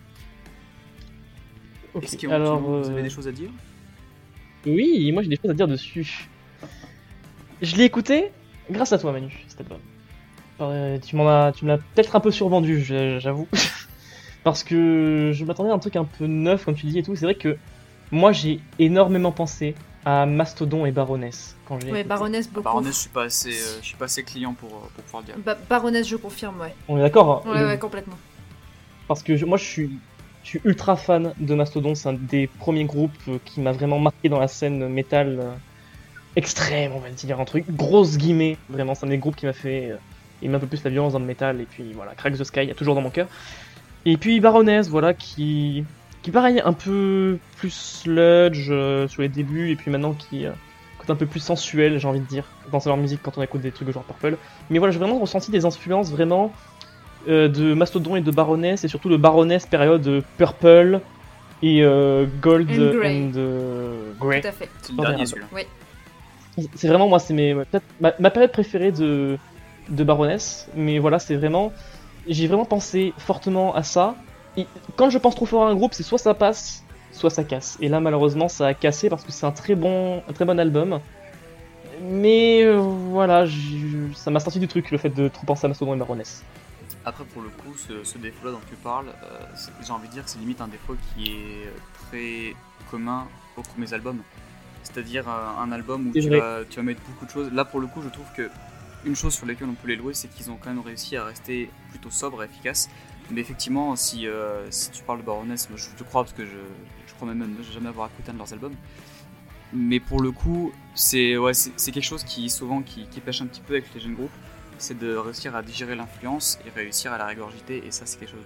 Okay, Est-ce qu'il alors, vous avez euh... des choses à dire ? Oui, moi j'ai des choses à dire dessus. Je l'ai écouté grâce à toi Manu, cet album. Tu m'en as, tu me l'as peut-être un peu survendu, j'avoue, parce que je m'attendais à un truc un peu neuf, comme tu dis et tout. C'est vrai que moi j'ai énormément pensé à Mastodon et Baroness quand j'ai. Ouais, Baroness beaucoup. Baroness, je suis pas assez, euh, je suis pas assez client pour pour pouvoir le dire. Ba- Baroness, je confirme, ouais. On est d'accord. Hein, ouais, ouais, complètement. Parce que je, moi je suis, je suis ultra fan de Mastodon. C'est un des premiers groupes qui m'a vraiment marqué dans la scène métal euh, extrême, on va dire un truc grosse guillemets. Vraiment, c'est un des groupes qui m'a fait. Euh, Il met un peu plus la violence dans le métal, et puis voilà, Crack the Sky, il y a toujours dans mon cœur. Et puis Baroness, voilà, qui, qui pareil, un peu plus sludge euh, sur les débuts, et puis maintenant qui euh, est un peu plus sensuel, j'ai envie de dire, dans leur musique quand on écoute des trucs de genre Purple. Mais voilà, j'ai vraiment ressenti des influences vraiment euh, de Mastodon et de Baroness, et surtout de Baroness période Purple et euh, Gold and Grey. And, euh, Grey. Tout à fait. C'est le dernier celui-là. Oui. C'est vraiment, moi, c'est mes, peut-être ma, ma période préférée de... de Baroness, mais voilà, c'est vraiment, j'ai vraiment pensé fortement à ça. Et quand je pense trop fort à un groupe, c'est soit ça passe, soit ça casse. Et là, malheureusement, ça a cassé parce que c'est un très bon, un très bon album. Mais euh, voilà, je, ça m'a sorti du truc, le fait de trop penser à Mastodon et Baroness. Après, pour le coup, ce, ce défaut-là dont tu parles, euh, j'ai envie de dire que c'est limite un défaut qui est très commun aux premiers albums. C'est-à-dire euh, un album où tu vas, tu vas mettre beaucoup de choses. Là, pour le coup, je trouve que une chose sur laquelle on peut les louer, c'est qu'ils ont quand même réussi à rester plutôt sobres et efficaces. Mais effectivement, si, euh, si tu parles de Baroness, moi je te crois parce que je, je crois même ne jamais avoir écouté un de leurs albums. Mais pour le coup, c'est, ouais, c'est, c'est quelque chose qui souvent qui, qui pêche un petit peu avec les jeunes groupes, c'est de réussir à digérer l'influence et réussir à la régurgiter, et ça c'est quelque chose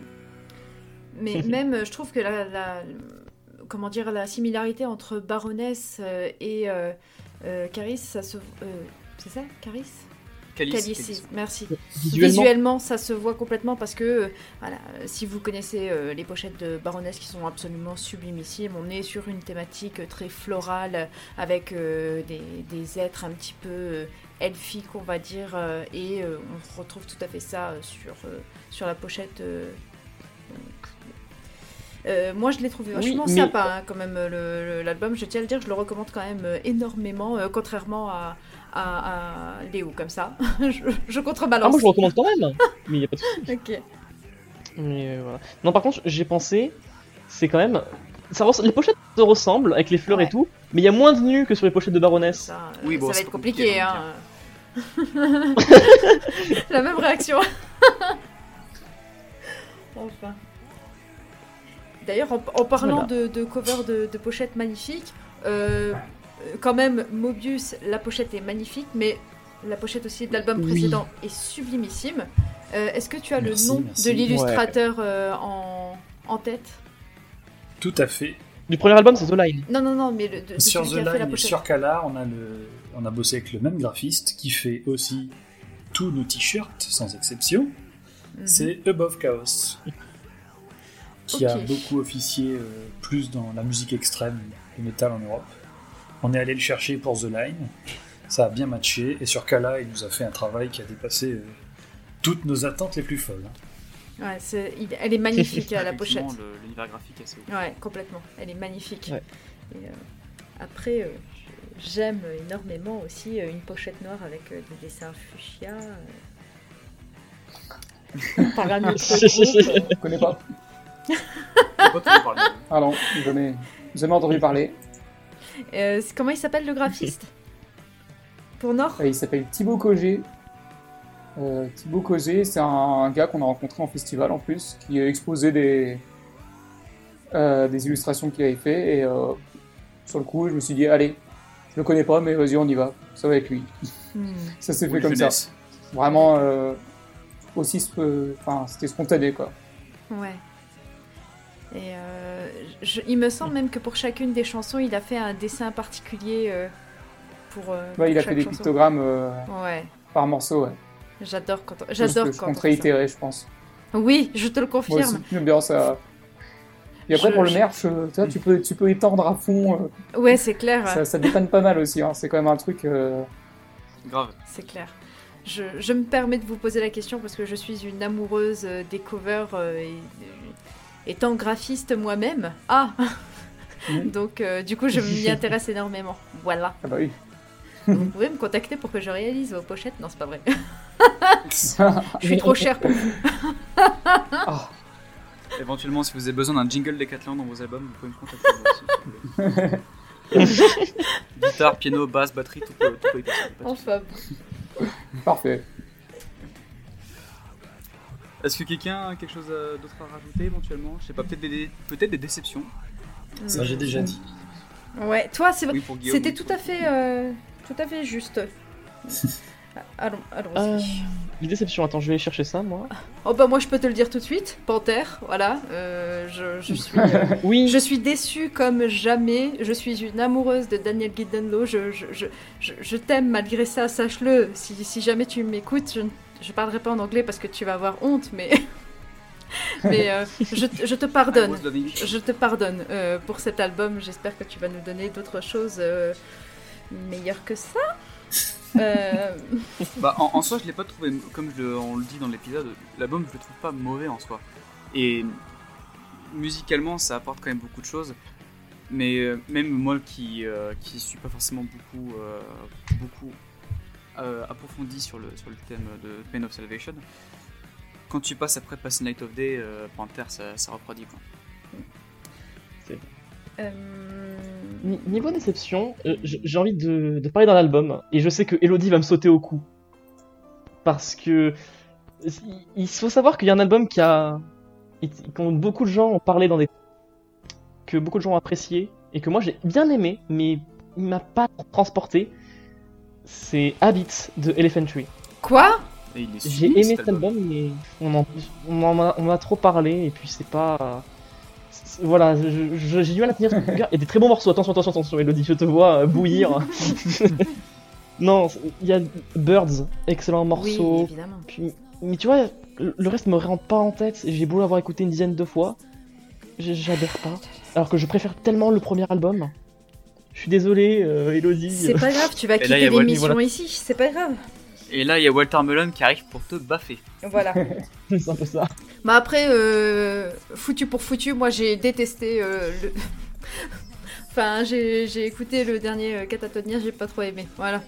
de... Mais même, je trouve que la, la, comment dire, la similarité entre Baroness et euh, euh, Caris, ça se... Euh, c'est ça, Caris ? Calice, Calice, Calice. Merci. Visuellement. Visuellement, ça se voit complètement parce que, euh, voilà, si vous connaissez euh, les pochettes de Baroness qui sont absolument sublimissimes, on est sur une thématique très florale avec euh, des, des êtres un petit peu euh, elfiques, on va dire, euh, et euh, on retrouve tout à fait ça euh, sur, euh, sur la pochette. Euh, donc, Euh, moi je l'ai trouvé vachement oui, mais... sympa hein, quand même le, le, l'album, je tiens à le dire, je le recommande quand même euh, énormément, euh, contrairement à, à, à Léo comme ça. je, je contrebalance. Ah moi je le recommande quand même, mais il n'y a pas de souci. Ok. Mais, euh, voilà. Non par contre j'ai pensé, c'est quand même, ça res... les pochettes se ressemblent avec les fleurs ouais. et tout, mais il y a moins de nus que sur les pochettes de Baroness. Ça, euh, oui, bon, ça va être compliqué, compliqué hein. La même réaction. Enfin. D'ailleurs, en, en parlant voilà. de, de cover de, de pochettes magnifiques, euh, quand même, Mobius, la pochette est magnifique, mais la pochette aussi de l'album oui. précédent est sublimissime. Euh, est-ce que tu as merci, le nom merci. de l'illustrateur ouais. euh, en, en tête ? Tout à fait. Du premier album, c'est The Line. Non, non, non, mais le, de, sur de The Line et sur Kala, on a, le, on a bossé avec le même graphiste qui fait aussi tous nos t-shirts, sans exception. Mm-hmm. C'est Above Chaos. qui a Ok. beaucoup officié euh, plus dans la musique extrême du métal en Europe. On est allé le chercher pour The Line, ça a bien matché, et sur Kala, il nous a fait un travail qui a dépassé euh, toutes nos attentes les plus folles. Ouais, c'est- il- elle est magnifique à la pochette. Effectivement, le- l'univers graphique est assez ouf. Ouais, complètement. Elle est magnifique. Ouais. Et, euh, après, euh, j'aime énormément aussi euh, une pochette noire avec euh, des dessins fuchsia. euh, par un autre groupe. Je connais pas. J'ai pas trop parlé. Ah non, jamais, jamais entendu parler. Euh, c'est- comment il s'appelle le graphiste pour Nord? Euh, Il s'appelle Thibaut Cogé. Euh, Thibaut Cogé, c'est un, un gars qu'on a rencontré en festival en plus, qui a exposé des, euh, des illustrations qu'il avait fait. Et euh, sur le coup, je me suis dit, allez, je le connais pas, mais vas-y, on y va. Ça va être lui. Hmm. Ça s'est fait Oui, comme jeunesse. ça. Vraiment, euh, aussi, sp- enfin, c'était spontané, quoi. Ouais. Et euh, je- il me semble même que pour chacune des chansons, il a fait un dessin particulier euh, pour. euh, Ouais, pour il a chaque fait des chanson. pictogrammes euh, Ouais, par morceau, ouais. j'adore quand. on- Chose J'adore que je quand. on compterais fait ça. itérer, je pense. Oui, je te le Moi confirme. aussi, j'aime bien ça. Et après, Je- pour le je- merch, euh, tu vois, tu peux, tu peux étendre à fond. euh, Ouais, c'est clair. ça, ça dépanne pas mal aussi. Hein. C'est quand même un truc. euh, Grave. C'est clair. Je, je me permets de vous poser la question parce que je suis une amoureuse euh, des covers euh, et euh, étant graphiste moi-même. Ah Mhm. Donc du du coup je m'y intéresse énormément. Voilà. Ah bah oui. Vous pouvez me contacter pour que je réalise vos pochettes? Non, c'est pas vrai. Je suis trop chère pour vous. Ah, Éventuellement, si vous avez besoin d'un jingle Decathlon dans vos albums, vous pouvez me contacter. moi aussi, s'il vous plaît. Guitare, piano, basse, batterie, tout peut, tout peut y passer. pas de souci. Enfin, parfait. Est-ce que quelqu'un a quelque chose à- d'autre à rajouter éventuellement? Je sais pas, peut-être des, peut-être des déceptions. Ça, j'ai déjà dit. Ouais, toi, c'est Oui, pour Guillaume. c'était tout à fait, euh, tout à fait juste. Allons, allons-y. Euh, les déceptions, attends, je vais aller chercher ça, moi. Oh bah moi je peux te le dire tout de suite, Panthère, voilà. Euh, je, je suis, euh, Oui, je suis déçue comme jamais. Je suis une amoureuse de Daniel Gildenlow. Je, je, je, je, je t'aime malgré ça, sache-le. Si, si jamais tu m'écoutes, je, ne- je parlerai pas en anglais parce que tu vas avoir honte, mais mais euh, je, je te I pardonne. was loving. Je te pardonne euh, pour cet album. J'espère que tu vas nous donner d'autres choses euh, meilleures que ça. Euh, Bah, en, en soi, je l'ai pas trouvé, comme je le- on le dit dans l'épisode, l'album, je le trouve pas mauvais en soi. Et musicalement, ça apporte quand même beaucoup de choses. Mais euh, même moi qui euh, qui suis pas forcément beaucoup euh, beaucoup euh, approfondi sur le sur le thème de Pain of Salvation, quand tu passes après Passing Light of Day, euh, Panther, ça, ça refroidit quoi. euh, Ni- niveau déception, euh, j- j'ai envie de, de parler d'un album, et je sais que Elodie va me sauter au cou. Parce que il- il faut savoir qu'il y a un album qui a, et- dont beaucoup de gens ont parlé dans des, que beaucoup de gens ont apprécié, et que moi j'ai bien aimé, mais il m'a pas transporté. C'est Habits de Elephant Tree. Quoi? Et il est J'ai sublime, aimé cet cet album, mais on en, on en a, on en a trop parlé, et puis c'est pas. c'est- Voilà, je- je- j'ai du mal à tenir. Il y a des très bons morceaux, attention, attention, attention, Elodie, je te vois euh, bouillir. Non, c'est- il y a Birds, excellent Oui, morceau. évidemment. Puis, mais tu vois, le le reste me rentre pas en tête, et j'ai beau l'avoir écouté une dizaine de fois, j- j'adhère pas. Alors que je préfère tellement le premier album. Je suis désolé, euh, Elodie. C'est pas grave, tu vas Et là, quitter il y a Wally, l'émission voilà. ici, c'est pas grave. Et là, il y a Walter Melon qui arrive pour te baffer. Voilà. C'est un peu ça. Mais après, euh, foutu pour foutu, moi j'ai détesté euh, le. Enfin, j'ai j'ai écouté le dernier euh, Catatonia, j'ai pas trop aimé. Voilà.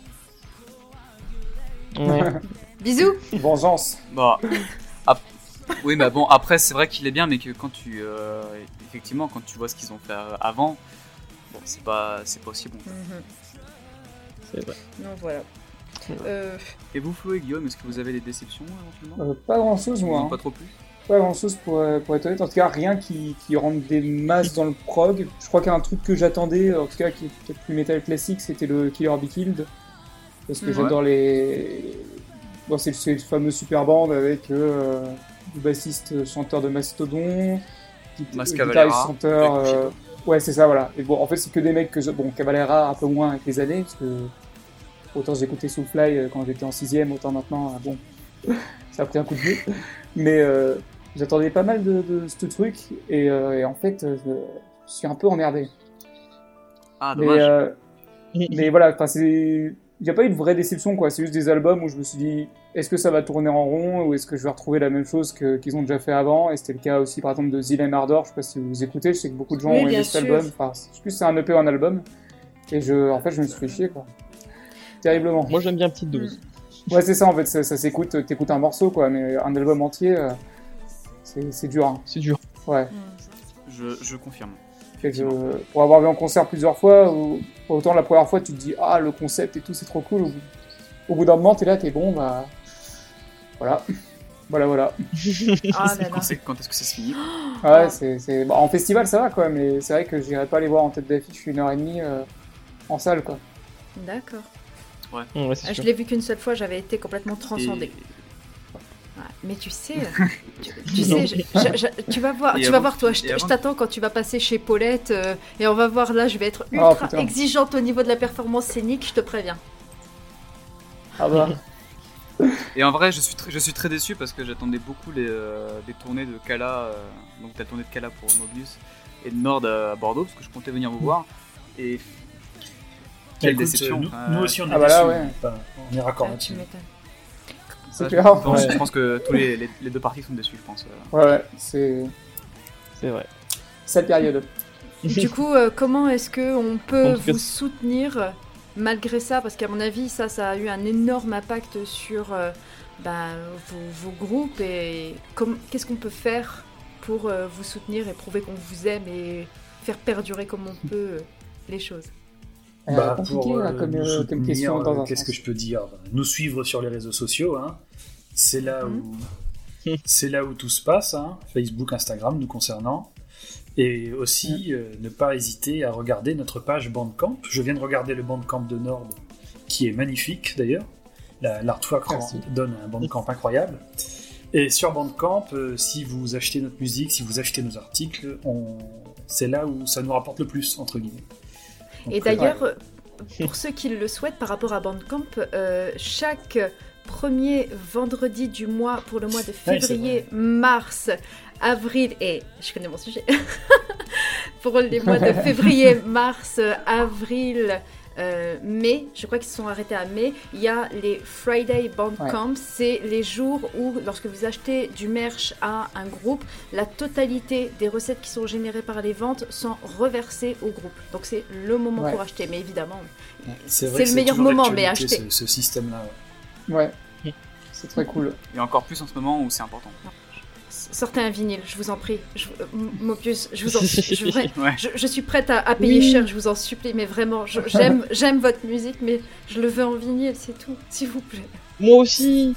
Ouais. Bisous! Vengeance. Bah, ap- oui, mais bon, après, c'est vrai qu'il est bien, mais que quand tu, euh, effectivement, quand tu vois ce qu'ils ont fait euh, avant, bon, c'est pas, c'est pas aussi bon. Mhm. C'est vrai. Donc voilà. C'est vrai. Euh, Et vous, Flo et Guillaume, est-ce que vous avez des déceptions éventuellement Euh, pas grand chose, moi. Non, hein. pas trop plus. Pas grand chose pour, euh, pour être honnête. En tout cas, rien qui, qui rentre des masses dans le prog. Je crois qu'il y a un truc que j'attendais, en tout cas qui est peut-être plus métal classique, c'était le Killer Be Killed. Parce que Ouais. j'adore les. Bon, c'est, c'est le fameux super band avec euh, le bassiste chanteur de Mastodon, gui- Mas guitariste Cavalera, chanteur. avec euh, Ouais, c'est ça, voilà. Et bon, en fait, c'est que des mecs que. je- Bon, Cavalera un peu moins avec les années, parce que. Autant j'écoutais Soulfly euh, quand j'étais en sixième, autant maintenant, euh, bon. Ça a pris un coup de vieux. Mais. Euh... j'attendais pas mal de, de ce truc et, euh, et en fait, euh, je, je suis un peu emmerdé. Ah, Mais, dommage. euh, mais voilà, enfin, c'est, il n'y a pas eu de vraie déception, quoi. C'est juste des albums où je me suis dit, est-ce que ça va tourner en rond ou est-ce que je vais retrouver la même chose que, qu'ils ont déjà fait avant? Et c'était le cas aussi, par exemple, de Zilen Ardor. Je sais pas si vous écoutez, je sais que beaucoup de gens Oui, ont bien aimé cet sûr. album. Enfin, je sais plus si c'est un E P ou un album. Et je, en fait, je me suis fait chier, quoi. Terriblement. Moi, j'aime bien petite dose. Ouais, c'est ça, en fait, ça, ça s'écoute, t'écoutes un morceau, quoi, mais un album entier, euh, c'est, c'est dur, hein. C'est dur. Ouais. Je, je confirme. Et je, pour avoir vu en concert plusieurs fois, ou, autant la première fois, tu te dis, ah, le concept et tout, c'est trop cool. Au bout, au bout d'un moment, t'es là, t'es bon, bah. Voilà. Voilà, voilà. Ah là là. Quand, c'est- quand est-ce que ça se finit? Ouais, c'est, c'est... Bah, en festival, ça va, quoi, mais c'est vrai que j'irais pas les voir en tête d'affiche une heure et demie euh, en salle, quoi. D'accord. Ouais, c'est Ah, je sûr. l'ai vu qu'une seule fois, j'avais été complètement transcendée. Et- Ouais, mais tu sais, tu, tu sais, je- je- je- tu vas voir, Et tu vas avant- voir toi, je, et je avant- t'attends quand tu vas passer chez Paulette euh, et on va voir là, je vais être Oh, ultra putain. exigeante au niveau de la performance scénique, je te préviens. Ah bah. Et en vrai, je suis, très, je suis très déçu parce que j'attendais beaucoup les, euh, des tournées de Kala, euh, donc la tournée de Kala pour Mobius, et de Nord à Bordeaux, parce que je comptais venir vous voir. Et quelle Écoute, déception. nous, Euh, nous aussi, on est Ah bah là, déçus. ouais. Enfin, on est raccord Ah, tu là-dessus. m'étonnes. C'est je, clair. pense, Ouais. je pense que tous les, les, les deux parties sont déçus, je pense. euh. Ouais, ouais, c'est C'est vrai. cette période. Du coup, euh, comment est-ce que on peut En tout cas, vous c'est- soutenir euh, malgré ça? Parce qu'à mon avis, ça, ça a eu un énorme impact sur euh, bah, vos, vos groupes. Et com- qu'est-ce qu'on peut faire pour euh, vous soutenir et prouver qu'on vous aime et faire perdurer comme on peut euh, les choses? Euh, Bah, compliqué, pour là, euh, comme, nous euh, comme soutenir, question dans euh, un qu'est-ce sens. que je peux dire? Nous suivre sur les réseaux sociaux, hein. C'est là où c'est là où tout se passe, hein. Facebook, Instagram, nous concernant. Et aussi, euh, ne pas hésiter à regarder notre page Bandcamp. Je viens de regarder le Bandcamp de Nord, qui est magnifique d'ailleurs. La- L'artwork rend- Merci. donne un Bandcamp incroyable. Et sur Bandcamp, euh, si vous achetez notre musique, si vous achetez nos articles, on... c'est là où ça nous rapporte le plus, entre guillemets. Donc, Et euh, d'ailleurs, euh, pour ceux qui le souhaitent, par rapport à Bandcamp, euh, chaque premier vendredi du mois, pour le mois de Ouais, c'est février, mars, avril, et je connais mon sujet, pour les mois de février, mars, avril, euh, mai, je crois qu'ils se sont arrêtés à mai, il y a les Friday Bandcamp, c'est les jours où, lorsque vous achetez du merch à un groupe, la totalité des recettes qui sont générées par les ventes sont reversées au groupe. Donc c'est le moment Ouais. pour acheter, mais évidemment, C'est, vrai c'est que le meilleur toujours moment, mais d'actualité, achetez. Ce, ce système-là. ouais. Ouais, c'est très cool. Et encore plus en ce moment où c'est important. sortez un vinyle, je vous en prie. Je, euh, M- Mobius, je vous en je, vra- Ouais. je, je suis prête à, à payer Oui. cher, je vous en supplie, mais vraiment, je- j'aime, j'aime votre musique, mais je le veux en vinyle, c'est tout, s'il vous plaît. Moi aussi.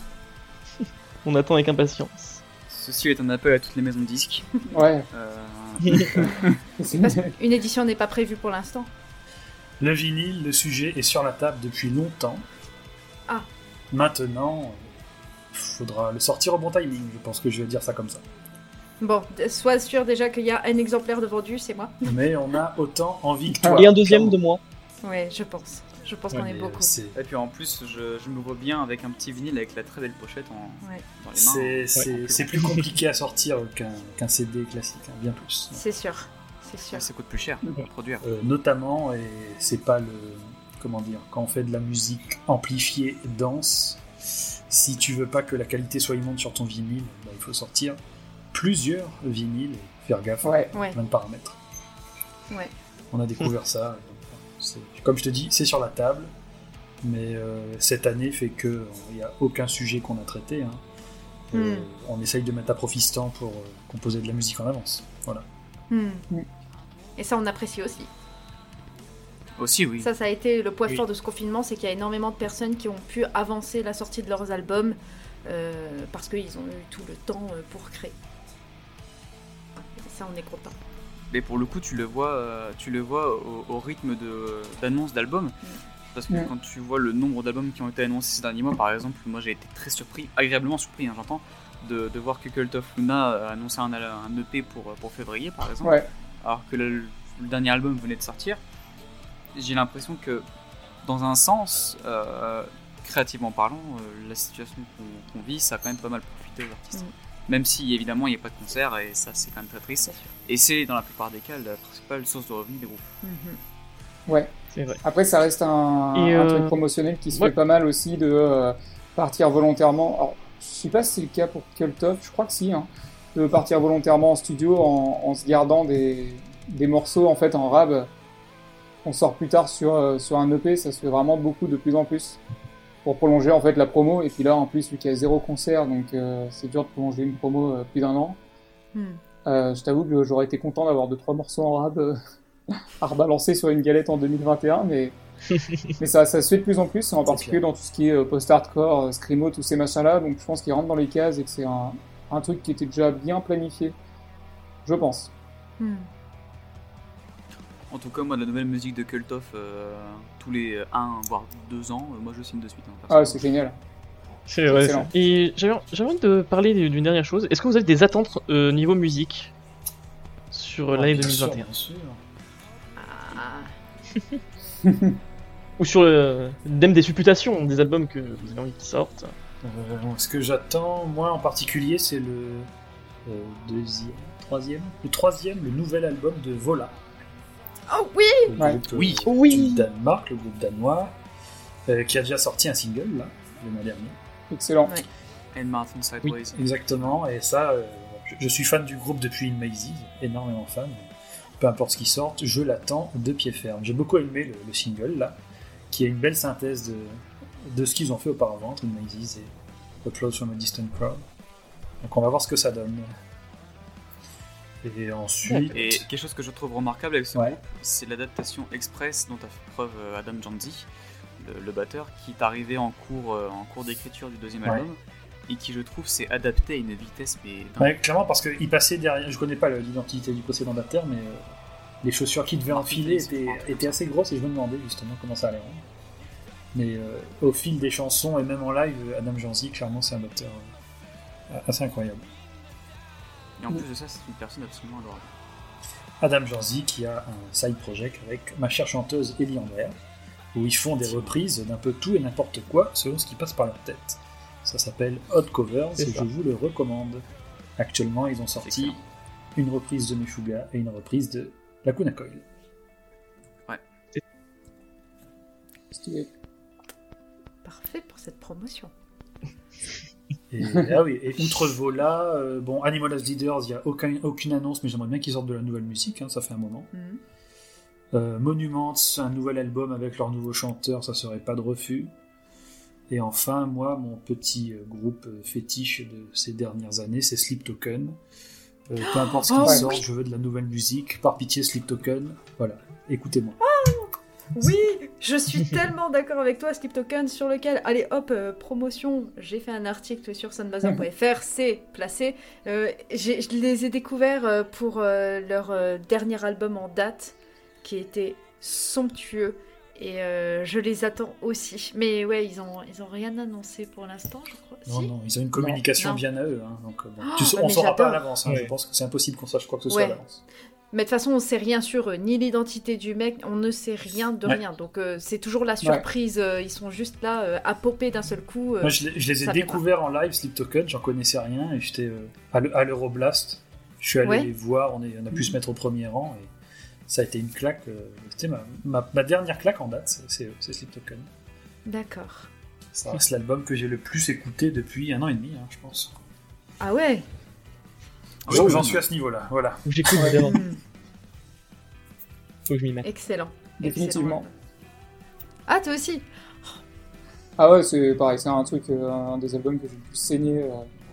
On attend avec impatience. Ceci est un appel à toutes les maisons de disques. Ouais. Euh, C'est- Parce qu'une édition n'est pas prévue pour l'instant. Le vinyle, le sujet est sur la table depuis longtemps. Ah. Maintenant, il faudra le sortir au bon timing. Je pense que je vais dire ça comme ça. Bon, d- sois sûr déjà qu'il y a un exemplaire de vendu, c'est moi. Mais on a autant envie que toi. Et un deuxième de moi. Ouais, je pense. Je pense Ouais, qu'on est mais beaucoup. c'est- Et puis en plus, je, je me vois bien avec un petit vinyle avec la très belle pochette en, Ouais. dans les mains. C'est, c'est- Ouais. c'est plus compliqué à sortir qu'un, qu'un C D classique, hein, bien plus. C'est sûr, c'est sûr. Ouais, ça coûte plus cher à produire. Euh, notamment, et c'est pas le. Comment dire, quand on fait de la musique amplifiée et dense, si tu veux pas que la qualité soit immonde sur ton vinyle, bah, il faut sortir plusieurs vinyles et faire gaffe Ouais. à Ouais, plein de paramètres. ouais. On a découvert ça. donc, c'est- comme je te dis, c'est sur la table, mais euh, cette année fait que il n'y a aucun sujet qu'on a traité. hein. Euh, Hmm. On essaye de mettre à profit-temps pour euh, composer de la musique en avance. Voilà. Hmm. Mm. Et ça, on apprécie aussi. Aussi, oui. Ça, ça a été le point Oui. fort de ce confinement, c'est qu'il y a énormément de personnes qui ont pu avancer la sortie de leurs albums euh, parce qu'ils ont eu tout le temps euh, pour créer. Et ça, on est content. Mais pour le coup, tu le vois, euh, tu le vois au, au rythme de, d'annonce d'albums. Parce que Mm. quand tu vois le nombre d'albums qui ont été annoncés ces derniers mois, par exemple, moi j'ai été très surpris, agréablement surpris, hein, j'entends, de, de voir que Cult of Luna a annoncé un, un E P pour, pour février, par exemple, Ouais. alors que le, le dernier album venait de sortir. J'ai l'impression que, dans un sens, euh, créativement parlant, euh, la situation qu'on, qu'on vit, ça a quand même pas mal profité aux artistes. Même si évidemment il n'y a pas de concert et ça c'est quand même très triste. Et c'est dans la plupart des cas la principale source de revenus des groupes. Mhm. Ouais. C'est vrai. Après, ça reste un, Et, un euh, truc promotionnel qui se ouais. fait pas mal aussi de euh, partir volontairement. Alors, je sais pas si c'est le cas pour Cult of, je crois que si, hein, de partir volontairement en studio en, en se gardant des, des morceaux en fait en rab qu'on sort plus tard sur, euh, sur un E P. Ça se fait vraiment beaucoup de plus en plus pour prolonger en fait la promo. Et puis là, en plus, vu qu'il y a zéro concert, donc euh, c'est dur de prolonger une promo euh, plus d'un an. Hmm. Euh, je t'avoue que j'aurais été content d'avoir deux trois morceaux en rab euh, à rebalancer sur une galette en deux mille vingt et un, mais mais ça, ça se fait de plus en plus, en particulier dans tout ce qui est euh, post-hardcore, euh, screamo, tous ces machins-là. Donc je pense qu'ils rentrent dans les cases et que c'est un, un truc qui était déjà bien planifié, je pense. Hmm. En tout cas, moi, la nouvelle musique de Cult of, euh, tous les un voire deux ans, euh, moi je signe de suite. Hein, Ah, c'est génial. C'est vrai. Excellent. Et j'avais j'avais envie de parler d'une dernière chose. Est-ce que vous avez des attentes euh, niveau musique sur euh, l'année Bien deux mille sûr, vingt et un bien sûr. Ah. ou sur le même des supputations des albums que vous avez envie qu'ils sortent? Euh, ce que j'attends, moi en particulier, c'est le euh, deuxième, troisième, le troisième, le nouvel album de Vola. Oh oui. Le Ouais. groupe, euh, Oui. Oui. du Danemark, le groupe danois, euh, qui a déjà sorti un single là, le mois dernier. Excellent. And Martin Sideways. Exactement, et ça, euh, je, je suis fan du groupe depuis In Macy's, énormément fan. Peu importe ce qui sorte, je l'attends de pied ferme. J'ai beaucoup aimé le, le single là, qui a une belle synthèse de, de ce qu'ils ont fait auparavant entre In Macy's et Applause from a Distant Crowd. Donc on va voir ce que ça donne. Et ensuite, Et quelque chose que je trouve remarquable avec ce Ouais. groupe, c'est l'adaptation express dont a fait preuve euh, Adam Janzi, le, le batteur, qui est arrivé en cours, euh, en cours d'écriture du deuxième Ouais. album, et qui, je trouve, s'est adapté à une vitesse mais dingue. ouais, clairement parce qu'il passait derrière, je connais pas le- l'identité du précédent batteur, mais euh, les chaussures qu'il devait enfiler étaient, étaient assez grosses et je me demandais justement comment ça allait rendre. Mais euh, au fil des chansons et même en live, Adam Janzi, clairement c'est un batteur euh, assez incroyable. Et en plus de ça, c'est une personne absolument adorable. Adam Janzi qui a un side project avec ma chère chanteuse Ellie Andrea, où ils font des reprises d'un peu tout et n'importe quoi selon ce qui passe par leur tête. Ça s'appelle Hot Covers C'est et ça. je vous le recommande. Actuellement, ils ont sorti excellent. une reprise de Meshuggah et une reprise de Lacuna Coil. Stylé. Parfait pour cette promotion. Et, ah oui, et outre Vola, euh, bon, Animal as Leaders, il n'y a aucun, aucune annonce, mais j'aimerais bien qu'ils sortent de la nouvelle musique, hein, ça fait un moment. Mhm. Euh, Monuments, un nouvel album avec leur nouveau chanteur, ça serait pas de refus. Et enfin, moi, mon petit euh, groupe euh, fétiche de ces dernières années, c'est Sleep Token. Euh, peu importe ce qui Oh, sort, oui. je veux de la nouvelle musique. Par pitié, Sleep Token. Voilà, écoutez-moi. Oui, je suis tellement d'accord avec toi, Sleep Token, sur lequel, allez hop, euh, promotion, j'ai fait un article sur soundbazaar point f r, c'est placé. Euh, j'ai- je les ai découverts euh, pour euh, leur euh, dernier album en date, qui était somptueux, et euh, je les attends aussi. Mais ouais, ils ont, ils ont rien annoncé pour l'instant, je crois. Non, Si. non, ils ont une communication Non. bien à eux. Hein, donc, euh, bon. Oh, Tu sais, ah, on mais saura pas à j'adore. l'avance. Hein, Ouais. Je pense que c'est impossible qu'on sache quoi que ce soit Ouais. à l'avance. Mais de toute façon, on sait rien sur eux, ni l'identité du mec, on ne sait rien de Ouais. rien. Donc euh, c'est toujours la surprise, euh, ils sont juste là euh, à popper d'un seul coup. euh, Moi, je, les- je les ai ça fait découverts en live, Sleep Token, j'en connaissais rien, et j'étais euh, à l'E- à l'Euroblast. Je suis allé Ouais. les voir, on, est, on a pu se mettre au premier rang, et ça a été une claque. euh, C'était ma, ma, ma dernière claque en date, c'est- c'est c'est Sleep Token. D'accord. Ça reste l'album que j'ai le plus écouté depuis un an et demi, hein, je pense. Ah ouais. Ah J'en oui, j'en oui, suis à ce niveau-là, voilà. Faut que j'écoute Ouais. vraiment. Hmm, Faut que je m'y mette. excellent. Définitivement. Excellent. Ah, toi aussi. Ah ouais, c'est pareil, c'est un truc, euh, un des albums que j'ai le plus saigné. euh,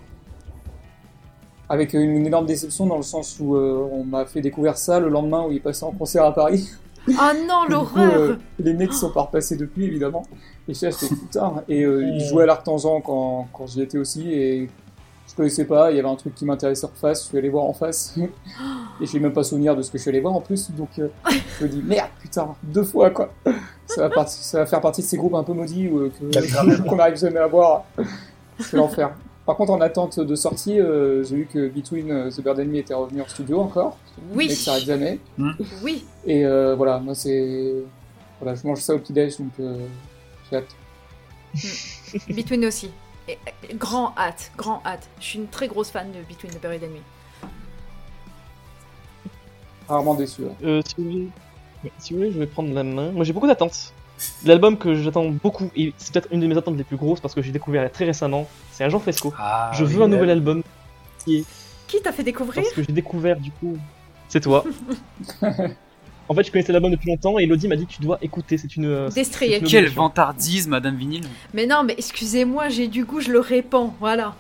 avec une, une énorme déception dans le sens où euh, on m'a fait découvrir ça le lendemain où il passait en concert à Paris. Ah non, Du coup, l'horreur. euh, les mecs sont pas repassés depuis, évidemment. Et je j'étais putain. Et euh, ils jouaient à l'Artanzan quand, quand j'y étais aussi. Et je connaissais pas, il y avait un truc qui m'intéressait en face. Je suis allé voir en face. Et je n'ai même pas souvenir de ce que je suis allé voir en plus. Donc euh, je me dis merde, putain, deux fois quoi. Ça va, parti- ça va faire partie de ces groupes un peu maudits euh, que- qu'on n'arrive jamais à voir. C'est l'enfer. Par contre, en attente de sortie, euh, j'ai vu que Between euh, The Bird and Me était revenu en studio encore. Oui. Mais que ça arrête jamais. Oui. Et euh, voilà, moi c'est. Voilà, je mange ça au petit-déj donc euh, j'ai hâte. Between aussi. Et, et, grand hâte, grand hâte. Je suis une très grosse fan de Between the Buried and Me. Rarement déçu. Ouais. Euh, si, vous voulez... si vous voulez, je vais prendre la main. Moi, j'ai beaucoup d'attentes. L'album que j'attends beaucoup, et c'est peut-être une de mes attentes les plus grosses parce que j'ai découvert très récemment, c'est Agent Fresco. Ah, je oui, veux un mais... nouvel album. Qui, est... qui t'a fait découvrir? Parce que j'ai découvert du coup. C'est toi. En fait, je connaissais l'album depuis longtemps et Elodie m'a dit tu dois écouter. C'est une. Destrier. Quelle vantardise, Madame Vinyle. Mais non, mais excusez-moi, j'ai du goût, je le répands. Voilà.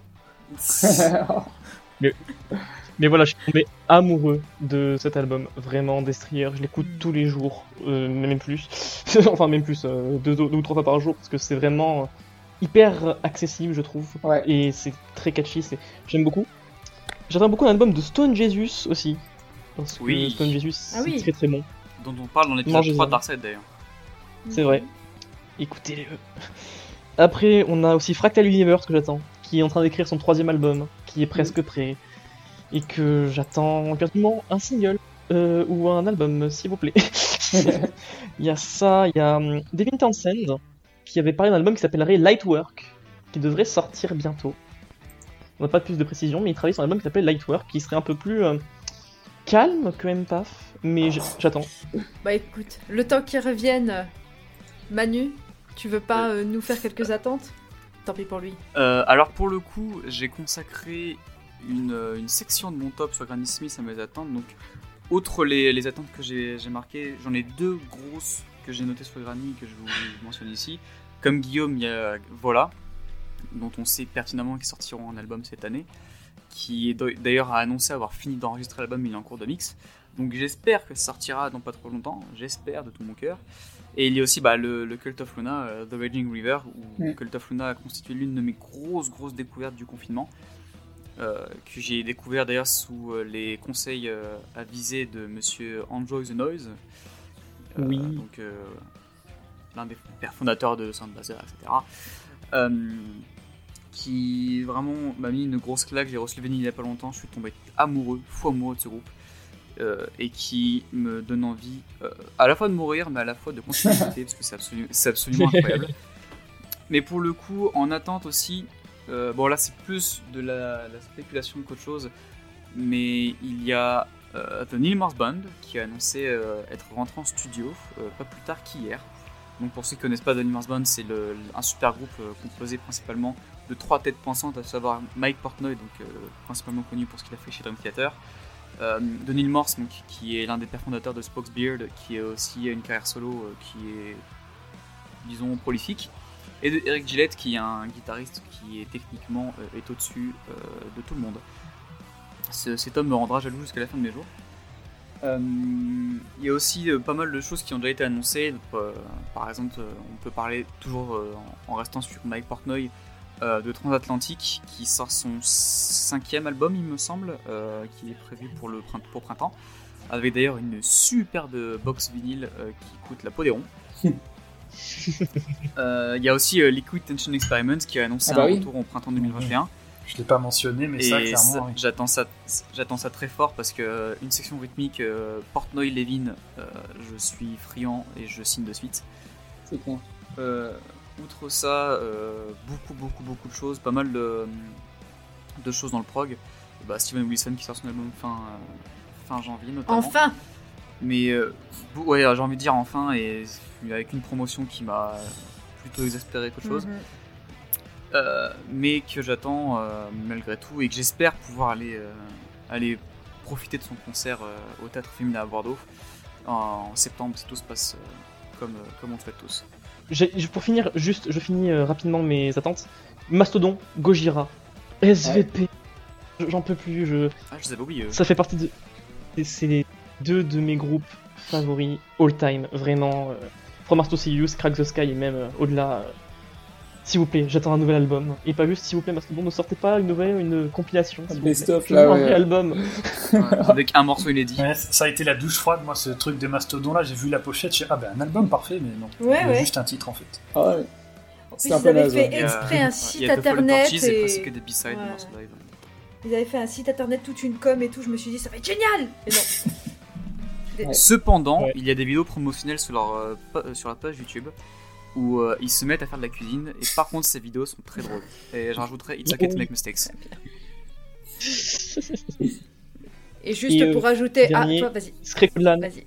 mais... mais voilà, je suis tombé amoureux de cet album. Vraiment, Destrier. Je l'écoute tous les jours. Euh, même plus. enfin, même plus. Euh, deux, deux ou trois fois par jour parce que c'est vraiment hyper accessible, je trouve. Ouais. Et c'est très catchy. C'est... J'aime beaucoup. J'attends beaucoup un album de Stone Jesus aussi. Parce que oui. Stone Jesus, ah c'est oui. très très bon. Dont on parle dans l'épisode trois de Darkseid d'ailleurs. C'est vrai. Écoutez-le. Après, on a aussi Fractal Universe que j'attends, qui est en train d'écrire son troisième album, qui est presque prêt. Et que j'attends quasiment un single euh, ou un album, s'il vous plaît. Il y a ça, il y a um, Devin Townsend, qui avait parlé d'un album qui s'appellerait Lightwork, qui devrait sortir bientôt. On n'a pas plus de précision, mais il travaille sur un album qui s'appelle Lightwork, qui serait un peu plus euh, calme que Empath, mais j'attends. Bah écoute, le temps qu'ils reviennent, Manu, tu veux pas euh, nous faire quelques attentes? Tant pis pour lui. Euh, alors pour le coup, j'ai consacré une, une section de mon top sur Granny Smith à mes attentes. Donc, outre les, les attentes que j'ai, j'ai marquées, j'en ai deux grosses que j'ai notées sur Granny que je vous mentionne ici. Comme Guillaume, il y a Voilà, dont on sait pertinemment qu'ils sortiront un album cette année, qui est d'ailleurs a annoncé avoir fini d'enregistrer l'album, il est en cours de mix. Donc j'espère que ça sortira dans pas trop longtemps, j'espère de tout mon cœur. Et il y a aussi bah, le, le Cult of Luna, uh, The Raging River, où mm. Cult of Luna a constitué l'une de mes grosses grosses découvertes du confinement, euh, que j'ai découvert d'ailleurs sous euh, les conseils euh, avisés de Monsieur Enjoy the Noise, euh, oui. donc euh, l'un des pères fondateurs de Soundblazer, et cetera. Euh, qui vraiment m'a mis une grosse claque. J'ai reçu le vinyle il n'y a pas longtemps, je suis tombé amoureux, fou amoureux de ce groupe, euh, et qui me donne envie euh, à la fois de mourir mais à la fois de continuer à écouter parce que c'est, absolu- c'est absolument incroyable. Mais pour le coup, en attente aussi, euh, bon là c'est plus de la, la spéculation qu'autre chose, mais il y a euh, The Neil Morse Band qui a annoncé euh, être rentré en studio euh, pas plus tard qu'hier. Donc pour ceux qui ne connaissent pas The Neil Morse Band, c'est le, un super groupe euh, composé principalement de trois têtes pensantes, à savoir Mike Portnoy, donc euh, principalement connu pour ce qu'il a fait chez Dream Theater, euh, de Neil Morse, donc, qui est l'un des pères fondateurs de Spock's Beard, qui a aussi une carrière solo euh, qui est, disons, prolifique, et de Eric Gillette, qui est un guitariste qui est techniquement euh, est au-dessus euh, de tout le monde. Ce, cet homme me rendra jaloux jusqu'à la fin de mes jours. Euh, il y a aussi euh, pas mal de choses qui ont déjà été annoncées. Donc, euh, par exemple, euh, on peut parler toujours euh, en, en restant sur Mike Portnoy euh, de Transatlantic qui sort son cinquième album, il me semble, euh, qui est prévu pour le print- pour printemps, avec d'ailleurs une superbe box vinyle euh, qui coûte la peau des ronds. euh, il y a aussi euh, Liquid Tension Experiments qui a annoncé ah bah un oui. retour en printemps deux mille vingt et un. Je l'ai pas mentionné, mais et ça, clairement, ça, oui. j'attends ça, j'attends ça très fort parce que euh, une section rythmique euh, Portnoy-Levin, euh, je suis friand et je signe de suite. C'est clair. Euh, outre ça, euh, beaucoup, beaucoup, beaucoup de choses, pas mal de, de choses dans le prog. Bah, Steven Wilson qui sort son album fin, euh, fin janvier notamment. Enfin. Mais euh, ouais, j'ai envie de dire enfin, et avec une promotion qui m'a plutôt exaspéré qu'autre chose. Mm-hmm. Euh, mais que j'attends euh, malgré tout et que j'espère pouvoir aller, euh, aller profiter de son concert euh, au Théâtre Féminin à Bordeaux en, en septembre si tout se passe euh, comme, euh, comme on le souhaite tous. J'ai, pour finir, juste, je finis euh, rapidement mes attentes. Mastodon, Gojira, S V P, ouais. J'en peux plus. Je... Ah, je les avais oubliés. Ça fait partie de. C'est les deux de mes groupes favoris all time, vraiment. Euh... From Mars to See You, Crack the Sky et même euh, au-delà. Euh... S'il vous plaît, j'attends un nouvel album. Et pas juste, s'il vous plaît, Mastodon, ne sortez pas une nouvelle, une compilation. Un best-of, là, ouais. Un vrai album. Ouais, avec un morceau inédit. Ouais, ça a été la douche froide, moi, ce truc de Mastodon là. J'ai vu la pochette, j'ai dit, ah ben un album parfait, mais non. Ouais, il y a ouais. juste un titre en fait. Ah ouais. C'est un peu naze. Ils avaient fait exprès un site internet. Il y a et presque des B-sides, ouais. Morceaux live. Ils avaient fait un site internet, toute une com et tout. Je me suis dit, ça va être génial! Et non. Ouais. Cependant, ouais. il y a des vidéos promotionnelles sur, leur, euh, sur la page YouTube. où euh, ils se mettent à faire de la cuisine et par contre ces vidéos sont très drôles. Et je rajouterai It's okay to make mistakes. Et juste Et, euh, pour ajouter... dernier, Ah, toi, vas-y. Skrekodlan. Vas-y.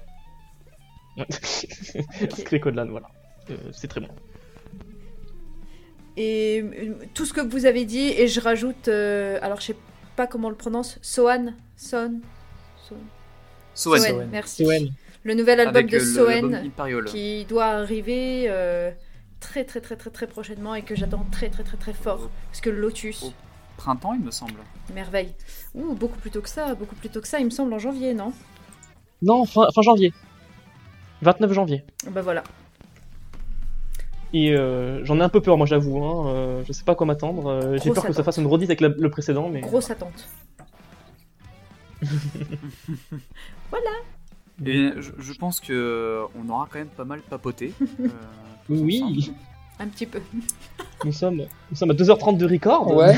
Skrekodlan, voilà. Euh, c'est très bon. Et euh, tout ce que vous avez dit, et je rajoute... euh, alors, je sais pas comment on le prononce. Sohan Son Son Soen. Soen, merci. Soen. Le nouvel album Avec de euh, le- l'album Soen Imperial. qui doit arriver euh, très très très très très prochainement et que j'attends très très très très fort. Parce que Lotus, Oh. Printemps, il me semble. merveille. Ouh, beaucoup plus tôt que ça, beaucoup plus tôt que ça, il me semble en janvier, non? Non, fin, fin janvier. vingt-neuf janvier. Bah voilà. Et euh, j'en ai un peu peur, moi j'avoue. Hein. Euh, je sais pas à quoi m'attendre. Euh, J'ai Grosse peur que ça attente. fasse une redite avec la- le précédent, mais. Grosse attente. Et bien, je, je pense que euh, on aura quand même pas mal papoté. euh, tous Oui, ensemble. Un petit peu. nous sommes, nous sommes à deux heures trente de record. Ouais.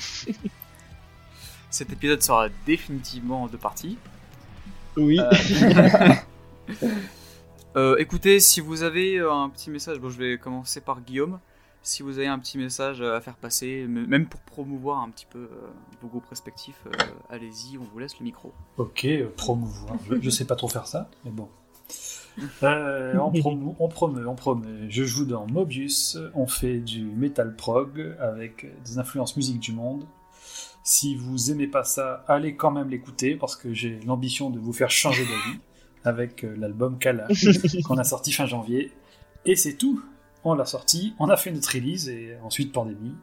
Cet épisode sera définitivement en deux parties. Oui. Euh, euh, écoutez, si vous avez euh, un petit message, bon, je vais commencer par Guillaume. Si vous avez un petit message à faire passer, m- même pour promouvoir un petit peu euh, vos groupes respectifs, euh, allez-y, on vous laisse le micro. Ok, euh, promouvoir. Je, je sais pas trop faire ça, mais bon. Euh, on, promeut, on promeut, on promeut. Je joue dans Mobius, on fait du metal prog avec des influences musique du monde. Si vous aimez pas ça, allez quand même l'écouter parce que j'ai l'ambition de vous faire changer d'avis avec euh, l'album Kala qu'on a sorti fin janvier. Et c'est tout. On l'a sorti, on a fait notre release et ensuite pandémie.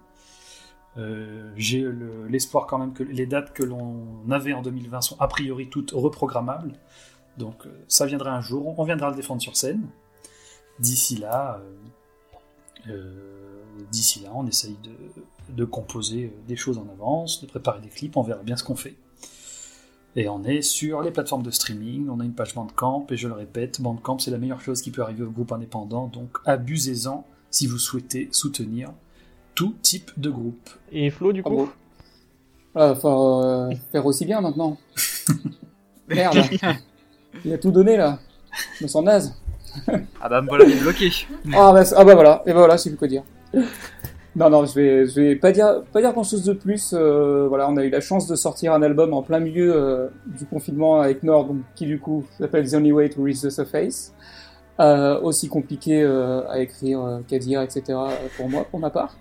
Euh, j'ai le- l'espoir quand même que les dates que l'on avait en deux mille vingt sont a priori toutes reprogrammables. Donc euh, ça viendra un jour, on viendra le défendre sur scène. D'ici là, euh, euh, d'ici là, on essaye de, de composer euh, des choses en avance, de préparer des clips, on verra bien ce qu'on fait. Et on est sur les plateformes de streaming, on a une page Bandcamp, et je le répète, Bandcamp c'est la meilleure chose qui peut arriver au groupe indépendant, donc abusez-en si vous souhaitez soutenir tout type de groupe. Et Flo, du Ah coup bon. Ah, faut euh, faire aussi bien maintenant. Merde. Il a tout donné là. Je me sens naze. Ah bah me voilà bloqué. Ah bah, ah bah voilà, et bah voilà, je sais plus quoi dire. Non, non, je vais, je vais pas dire, pas dire grand chose de plus. Euh, voilà, on a eu la chance de sortir un album en plein milieu euh, du confinement avec Nord, donc, qui du coup s'appelle The Only Way to Reach the Surface. Euh, aussi compliqué euh, à écrire euh, qu'à dire, et cetera pour moi, pour ma part.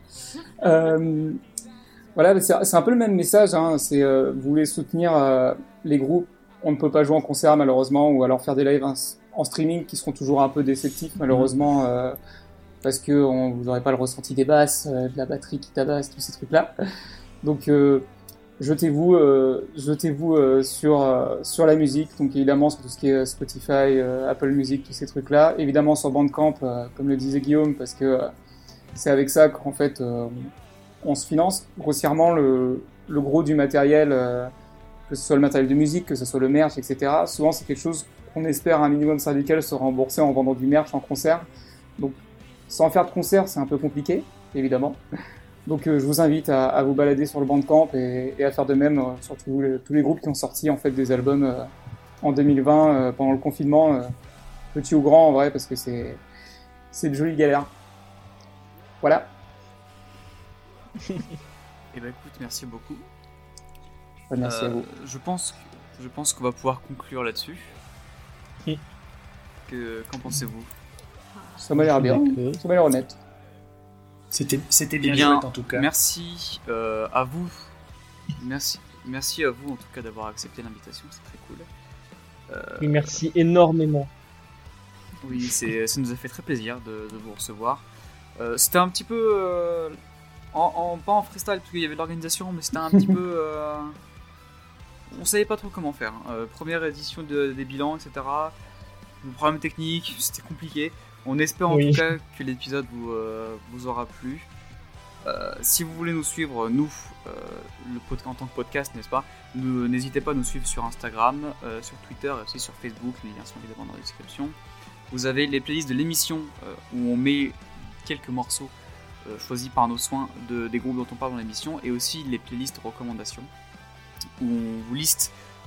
Euh, voilà, mais c'est, c'est un peu le même message, hein, c'est euh, vous voulez soutenir euh, les groupes, on ne peut pas jouer en concert malheureusement, ou alors faire des lives en, en streaming qui seront toujours un peu déceptifs malheureusement, euh, parce que on, vous n'aurez pas le ressenti des basses, euh, de la batterie qui tabasse, tous ces trucs-là. Donc euh, jetez-vous, euh, jetez-vous euh, sur euh, sur la musique, donc évidemment sur tout ce qui est Spotify, euh, Apple Music, tous ces trucs-là. Évidemment sur Bandcamp, euh, comme le disait Guillaume, parce que euh, c'est avec ça qu'en fait euh, on se finance grossièrement le le gros du matériel, euh, que ce soit le matériel de musique, que ce soit le merch, et cetera. Souvent c'est quelque chose qu'on espère un minimum syndical se rembourser en vendant du merch en concert. Donc sans faire de concert, c'est un peu compliqué, évidemment. Donc euh, je vous invite à, à vous balader sur le Bandcamp et, et à faire de même euh, sur tous les, tous les groupes qui ont sorti en fait des albums euh, en deux mille vingt euh, pendant le confinement, euh, petit ou grand en vrai, parce que c'est c'est de jolies galères. Voilà. Et bah écoute, merci beaucoup. Bah, merci Euh, à vous. Je pense, que- je pense qu'on va pouvoir conclure là-dessus. Oui. Que, qu'en pensez-vous? Ça m'a l'air bien, D'accord. ça m'a l'air honnête. C'était, c'était Eh bien, bien, chouette en tout cas. Merci euh, à vous. Merci, merci à vous en tout cas d'avoir accepté l'invitation, c'est très cool. Euh, Oui, merci énormément. Oui, c'est, ça nous a fait très plaisir de, de vous recevoir. Euh, c'était un petit peu, euh, en, en- pas en freestyle parce qu'il y avait de l'organisation, mais c'était un petit peu, euh, on savait pas trop comment faire. Euh, première édition de- des bilans, et cetera. Le problème technique, c'était compliqué. On espère en Oui. tout cas que l'épisode vous, euh, vous aura plu. Euh, si vous voulez nous suivre, nous, euh, le pod- en tant que podcast, n'est-ce pas, nous- n'hésitez pas à nous suivre sur Instagram, euh, sur Twitter et aussi sur Facebook, les liens sont évidemment dans la description. Vous avez les playlists de l'émission euh, où on met quelques morceaux euh, choisis par nos soins de, des groupes dont on parle dans l'émission, et aussi les playlists recommandations où on vous liste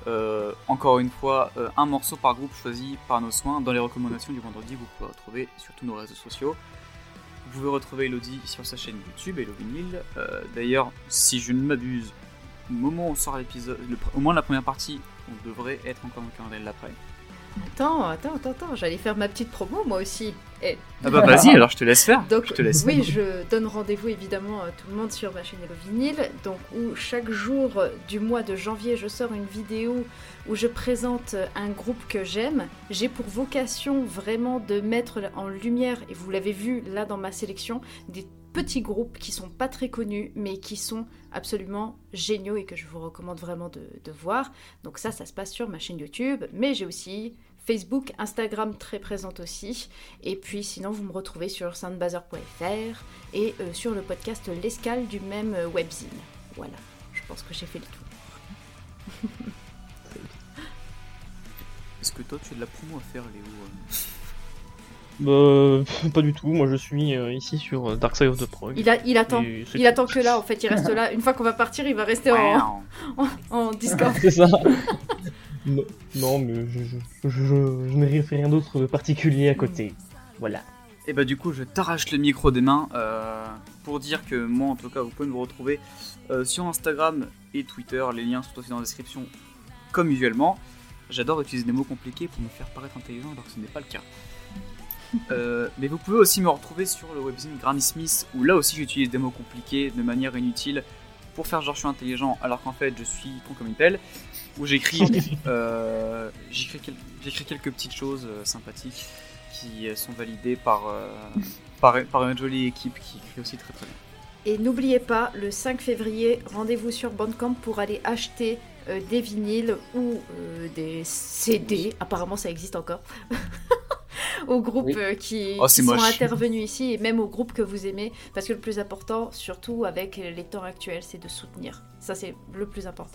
Euh, encore une fois, euh, un morceau par groupe choisi par nos soins dans les recommandations du vendredi. Vous pouvez retrouver sur tous nos réseaux sociaux. Vous pouvez retrouver Elodie sur sa chaîne YouTube, Hello Vinyl. Euh, d'ailleurs, si je ne m'abuse, au moment où on sort l'épisode, le, au moins la première partie, on devrait être encore dans le calendrier de l'après. Attends, attends, attends, attends, j'allais faire ma petite promo moi aussi. Eh. Ah bah vas-y, alors je te laisse faire. Donc, je te laisse oui, faire. je donne rendez-vous évidemment à tout le monde sur ma chaîne Hello Vinyl, donc où chaque jour du mois de janvier, je sors une vidéo où je présente un groupe que j'aime. J'ai pour vocation vraiment de mettre en lumière, et vous l'avez vu là dans ma sélection, des petits groupes qui sont pas très connus, mais qui sont absolument géniaux et que je vous recommande vraiment de, de voir. Donc ça, ça se passe sur ma chaîne YouTube, mais j'ai aussi Facebook, Instagram très présente aussi. Et puis sinon, vous me retrouvez sur soundbazer point f r et euh, sur le podcast L'Escale du même euh, webzine. Voilà, je pense que j'ai fait le tour. Est-ce que toi, tu as de la promo à faire, Léo? Euh, pas du tout, moi je suis euh, ici sur Dark Side of the Prog. Il, a, il attend, Et c'est il tout. attend que là, en fait, il reste là. Une fois qu'on va partir, il va rester en, en, en Discord. C'est ça. Non, non, mais je, je, je, je, je n'ai fait rien d'autre de particulier à côté. Voilà. Et bah du coup, je t'arrache le micro des mains euh, pour dire que moi, en tout cas, vous pouvez me retrouver euh, sur Instagram et Twitter. Les liens sont aussi dans la description, comme usuellement. J'adore utiliser des mots compliqués pour me faire paraître intelligent alors que ce n'est pas le cas. Euh, mais vous pouvez aussi me retrouver sur le webzine Granny Smith, où là aussi j'utilise des mots compliqués de manière inutile pour faire genre je suis intelligent alors qu'en fait je suis con comme une pelle, où j'écris, euh, j'écris, quel- j'écris quelques petites choses euh, sympathiques qui euh, sont validées par, euh, par, par une jolie équipe qui écrit aussi très très bien. Et n'oubliez pas, le cinq février, rendez-vous sur Bandcamp pour aller acheter euh, des vinyles ou euh, des C D. Apparemment, ça existe encore. Aux groupes Oui. euh, qui, Oh, qui c'est sont moche. intervenus ici et même aux groupes que vous aimez. Parce que le plus important, surtout avec les temps actuels, c'est de soutenir. Ça, c'est le plus important.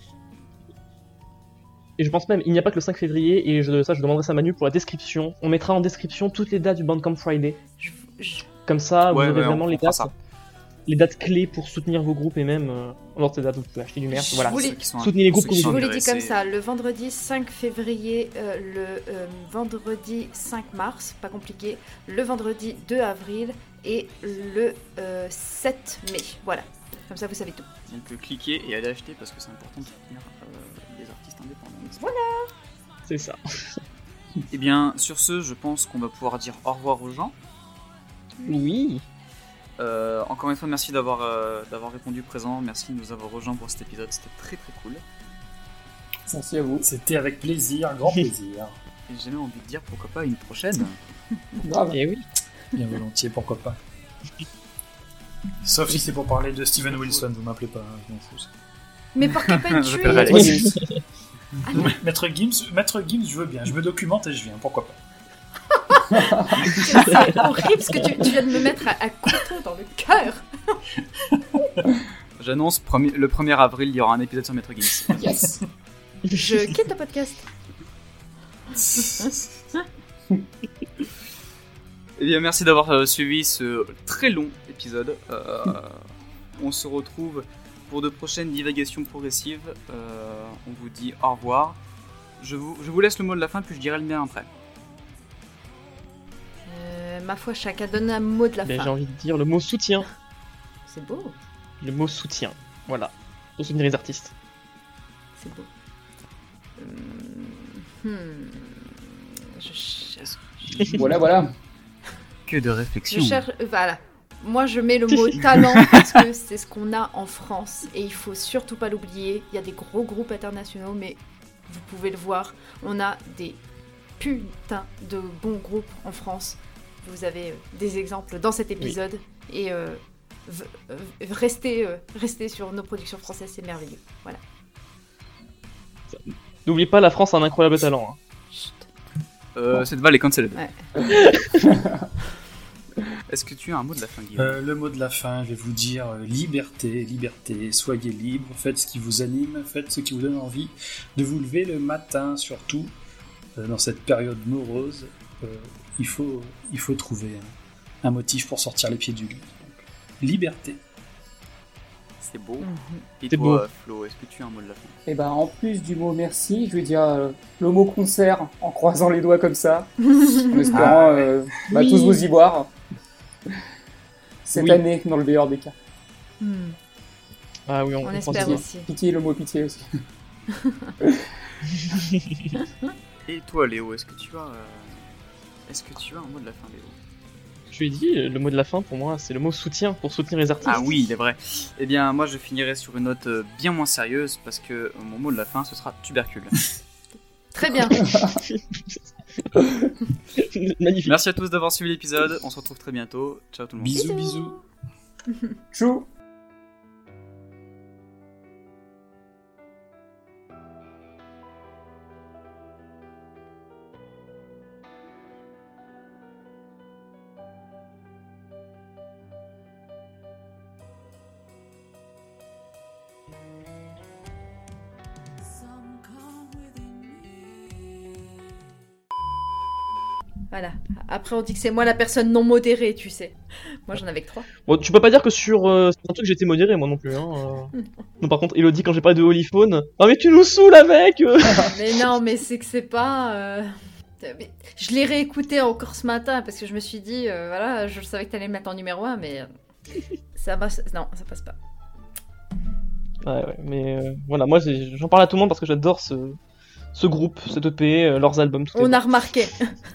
Et je pense même, il n'y a pas que le cinq février, et je, ça je demanderai ça à Manu pour la description. On mettra en description toutes les dates du Bandcamp Friday. Je- je- Comme ça, Ouais, vous aurez ouais, vraiment on les fera dates, ça. les dates clés pour soutenir vos groupes et même euh, en dehors de ces dates, vous pouvez acheter du merch. Je Voilà. voulais- Ceux qui sont- Soutenez les groupes ceux que qui Je vous sont vous l'ai dit comme intéressés. ça, le vendredi cinq février, euh, le euh, vendredi cinq mars, pas compliqué, le vendredi deux avril et le euh, sept mai. Voilà, comme ça vous savez tout. Donc euh, cliquez et allez acheter parce que c'est important de soutenir euh, les artistes indépendants. n'est-ce pas? C'est ça. Et bien sur ce, je pense qu'on va pouvoir dire au revoir aux gens. Oui. Euh, encore une fois, merci d'avoir euh, d'avoir répondu présent. Merci de nous avoir rejoints pour cet épisode. C'était très très cool. Merci à vous. C'était avec plaisir, grand plaisir. Et j'ai même envie de dire pourquoi pas une prochaine. Grave. Et oui. Bien volontiers, pourquoi pas. Sauf si c'est pour parler de Steven Wilson, vous m'appelez pas. hein, je m'en fous. Mais Porcupine Je Tree, t'appelle Alex. Maître Gims, Maître Gims, je veux bien. Je me documente et je viens, pourquoi pas. c'est horrible ce que tu, tu viens de me mettre à, à couteau dans le cœur. J'annonce premier- le premier avril, il y aura un épisode sur Maître Gims. Yes. Je quitte le podcast. Eh bien, merci d'avoir euh, suivi ce très long épisode. Euh, on se retrouve pour de prochaines divagations progressives. Euh, on vous dit au revoir. Je vous, je vous laisse le mot de la fin, puis je dirai le mien après. Euh, ma foi, chacun donne un mot de la Ben, fin. j'ai envie de dire le mot soutien. C'est beau, Le mot soutien. Voilà. Pour soutenir les artistes. c'est beau. Hum, hmm, Je cherche. Voilà, voilà. Que de Je réflexion. cherche. euh, Voilà. Moi, je mets le mot talent parce que c'est ce qu'on a en France et il faut surtout pas l'oublier. Il y a des gros groupes internationaux, mais vous pouvez le voir, on a des putains de bons groupes en France. Vous avez euh, des exemples dans cet épisode et euh, v- euh, restez, euh, restez sur nos productions françaises, c'est merveilleux. Voilà. N'oubliez pas, la France a un incroyable talent. hein. Chut. Euh, Cette balle est cancellée. Ouais. Est-ce que tu as un mot de la fin, Guillaume? Euh, le mot de la fin, je vais vous dire euh, liberté, liberté, soyez libre, faites ce qui vous anime, faites ce qui vous donne envie de vous lever le matin, surtout euh, dans cette période morose. Euh, il, faut, il faut trouver un, un motif pour sortir les pieds du lit. Donc, liberté. C'est beau. Mhm. Et C'est toi, beau. Flo, est-ce que tu as un mot de la fin? Et ben en plus du mot merci, je vais dire euh, le mot concert en croisant les doigts comme ça, en espérant Ah, ouais. euh, bah, Oui. tous vous y voir cette Oui. année dans le meilleur des cas. Hmm. Ah oui, on, On on espère pense- aussi. Pitié, le mot pitié aussi. Et toi, Léo, est-ce que tu as, euh, est-ce que tu as un mot de la fin, Léo? Je lui ai dit, le mot de la fin pour moi, c'est le mot soutien pour soutenir les artistes. Ah oui, il est vrai. Eh bien, moi, je finirai sur une note euh, bien moins sérieuse parce que euh, mon mot de la fin, ce sera tubercule. Très bien. Magnifique. Merci à tous d'avoir suivi l'épisode. On se retrouve très bientôt. Ciao tout le monde. Bisous, bisous. Chou. Voilà. Après, on dit que c'est moi la personne non modérée, tu sais. Moi, j'en avais que trois. Bon, tu peux pas dire que sur, euh, sur un truc j'étais modéré moi non plus. Hein, euh. Non, par contre, Elodie, quand j'ai parlé de Holyphone, ah mais tu nous saoules avec euh. Mais non, mais c'est que c'est pas. euh, mais je l'ai réécouté encore ce matin parce que je me suis dit, euh, voilà, je savais que t'allais le mettre en numéro un, mais euh, ça va. Non, ça passe pas. Ouais, ouais, mais euh, voilà, moi j'ai- j'en parle à tout le monde parce que j'adore ce, ce groupe, cet E P, euh, leurs albums, tout est On bon. a remarqué.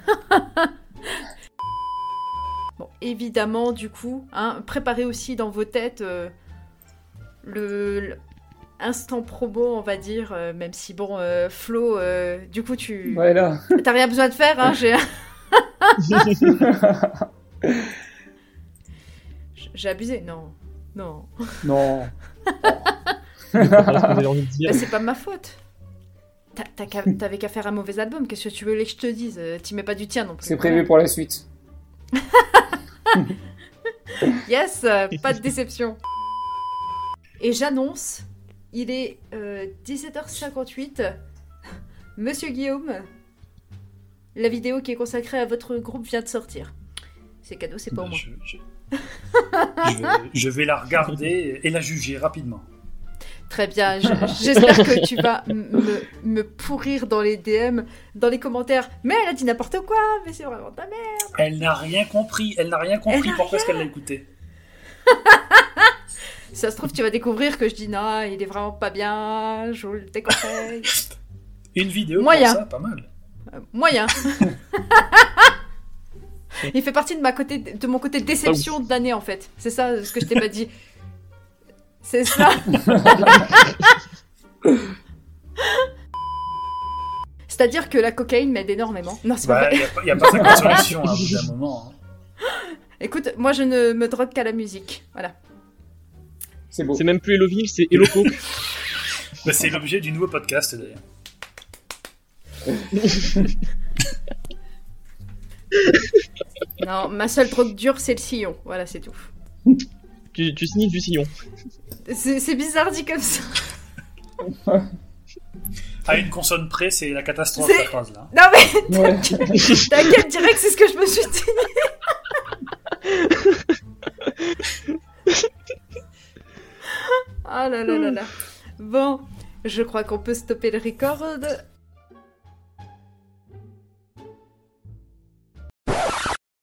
Bon, évidemment, du coup, hein, préparez aussi dans vos têtes euh, le, le instant promo, on va dire, euh, même si bon, euh, Flo, euh, du coup, tu Voilà. t'as rien besoin de faire, hein, j'ai j'ai abusé, non, non, Non. Voilà ce que j'avais envie de dire. bah, c'est pas ma faute. T'as- t'as qu'à- T'avais qu'à faire un mauvais album, qu'est-ce que tu veux que je te dise? Euh, T'y mets pas du tien non plus. C'est prévu pour la suite. Yes, euh, pas de déception. Et j'annonce, il est euh, dix-sept heures cinquante-huit. Monsieur Guillaume, la vidéo qui est consacrée à votre groupe vient de sortir. C'est cadeau, c'est pas Bah, moi. je, je- je vais, je vais la regarder et la juger rapidement. Très bien, je- j'espère que tu vas m- me, me pourrir dans les D M, dans les commentaires. Mais elle a dit n'importe quoi, mais c'est vraiment ta mère. Elle n'a rien compris. Elle n'a rien compris. Elle n'a Pourquoi est-ce qu'elle l'a écouté? Si ça se trouve, tu vas découvrir que je dis non, il est vraiment pas bien, je vous le déconseille. Une vidéo Moyen. pour ça, pas mal. Euh, moyen. Il fait partie de, ma côté, de mon côté déception de l'année en fait. C'est ça euh, ce que je t'ai pas dit. C'est ça. C'est-à-dire que la cocaïne m'aide énormément. Non, c'est pas Bah, vrai. il n'y a, pas ça comme solution hein, au bout d'un moment. hein. Écoute, moi je ne me drogue qu'à la musique. Voilà. C'est beau. C'est même plus Eloville, c'est Hello Coke. Bah, c'est l'objet du nouveau podcast d'ailleurs. Non, ma seule drogue dure, c'est le sillon. Voilà, c'est tout. tu, tu sniffes du sillon. C'est c'est bizarre dit comme ça. À une consonne près, c'est la catastrophe C'est- la phrase là. Non mais Ouais. t'inquiète, direct, c'est ce que je me suis dit. Ah là là là là. Bon, je crois qu'on peut stopper le record.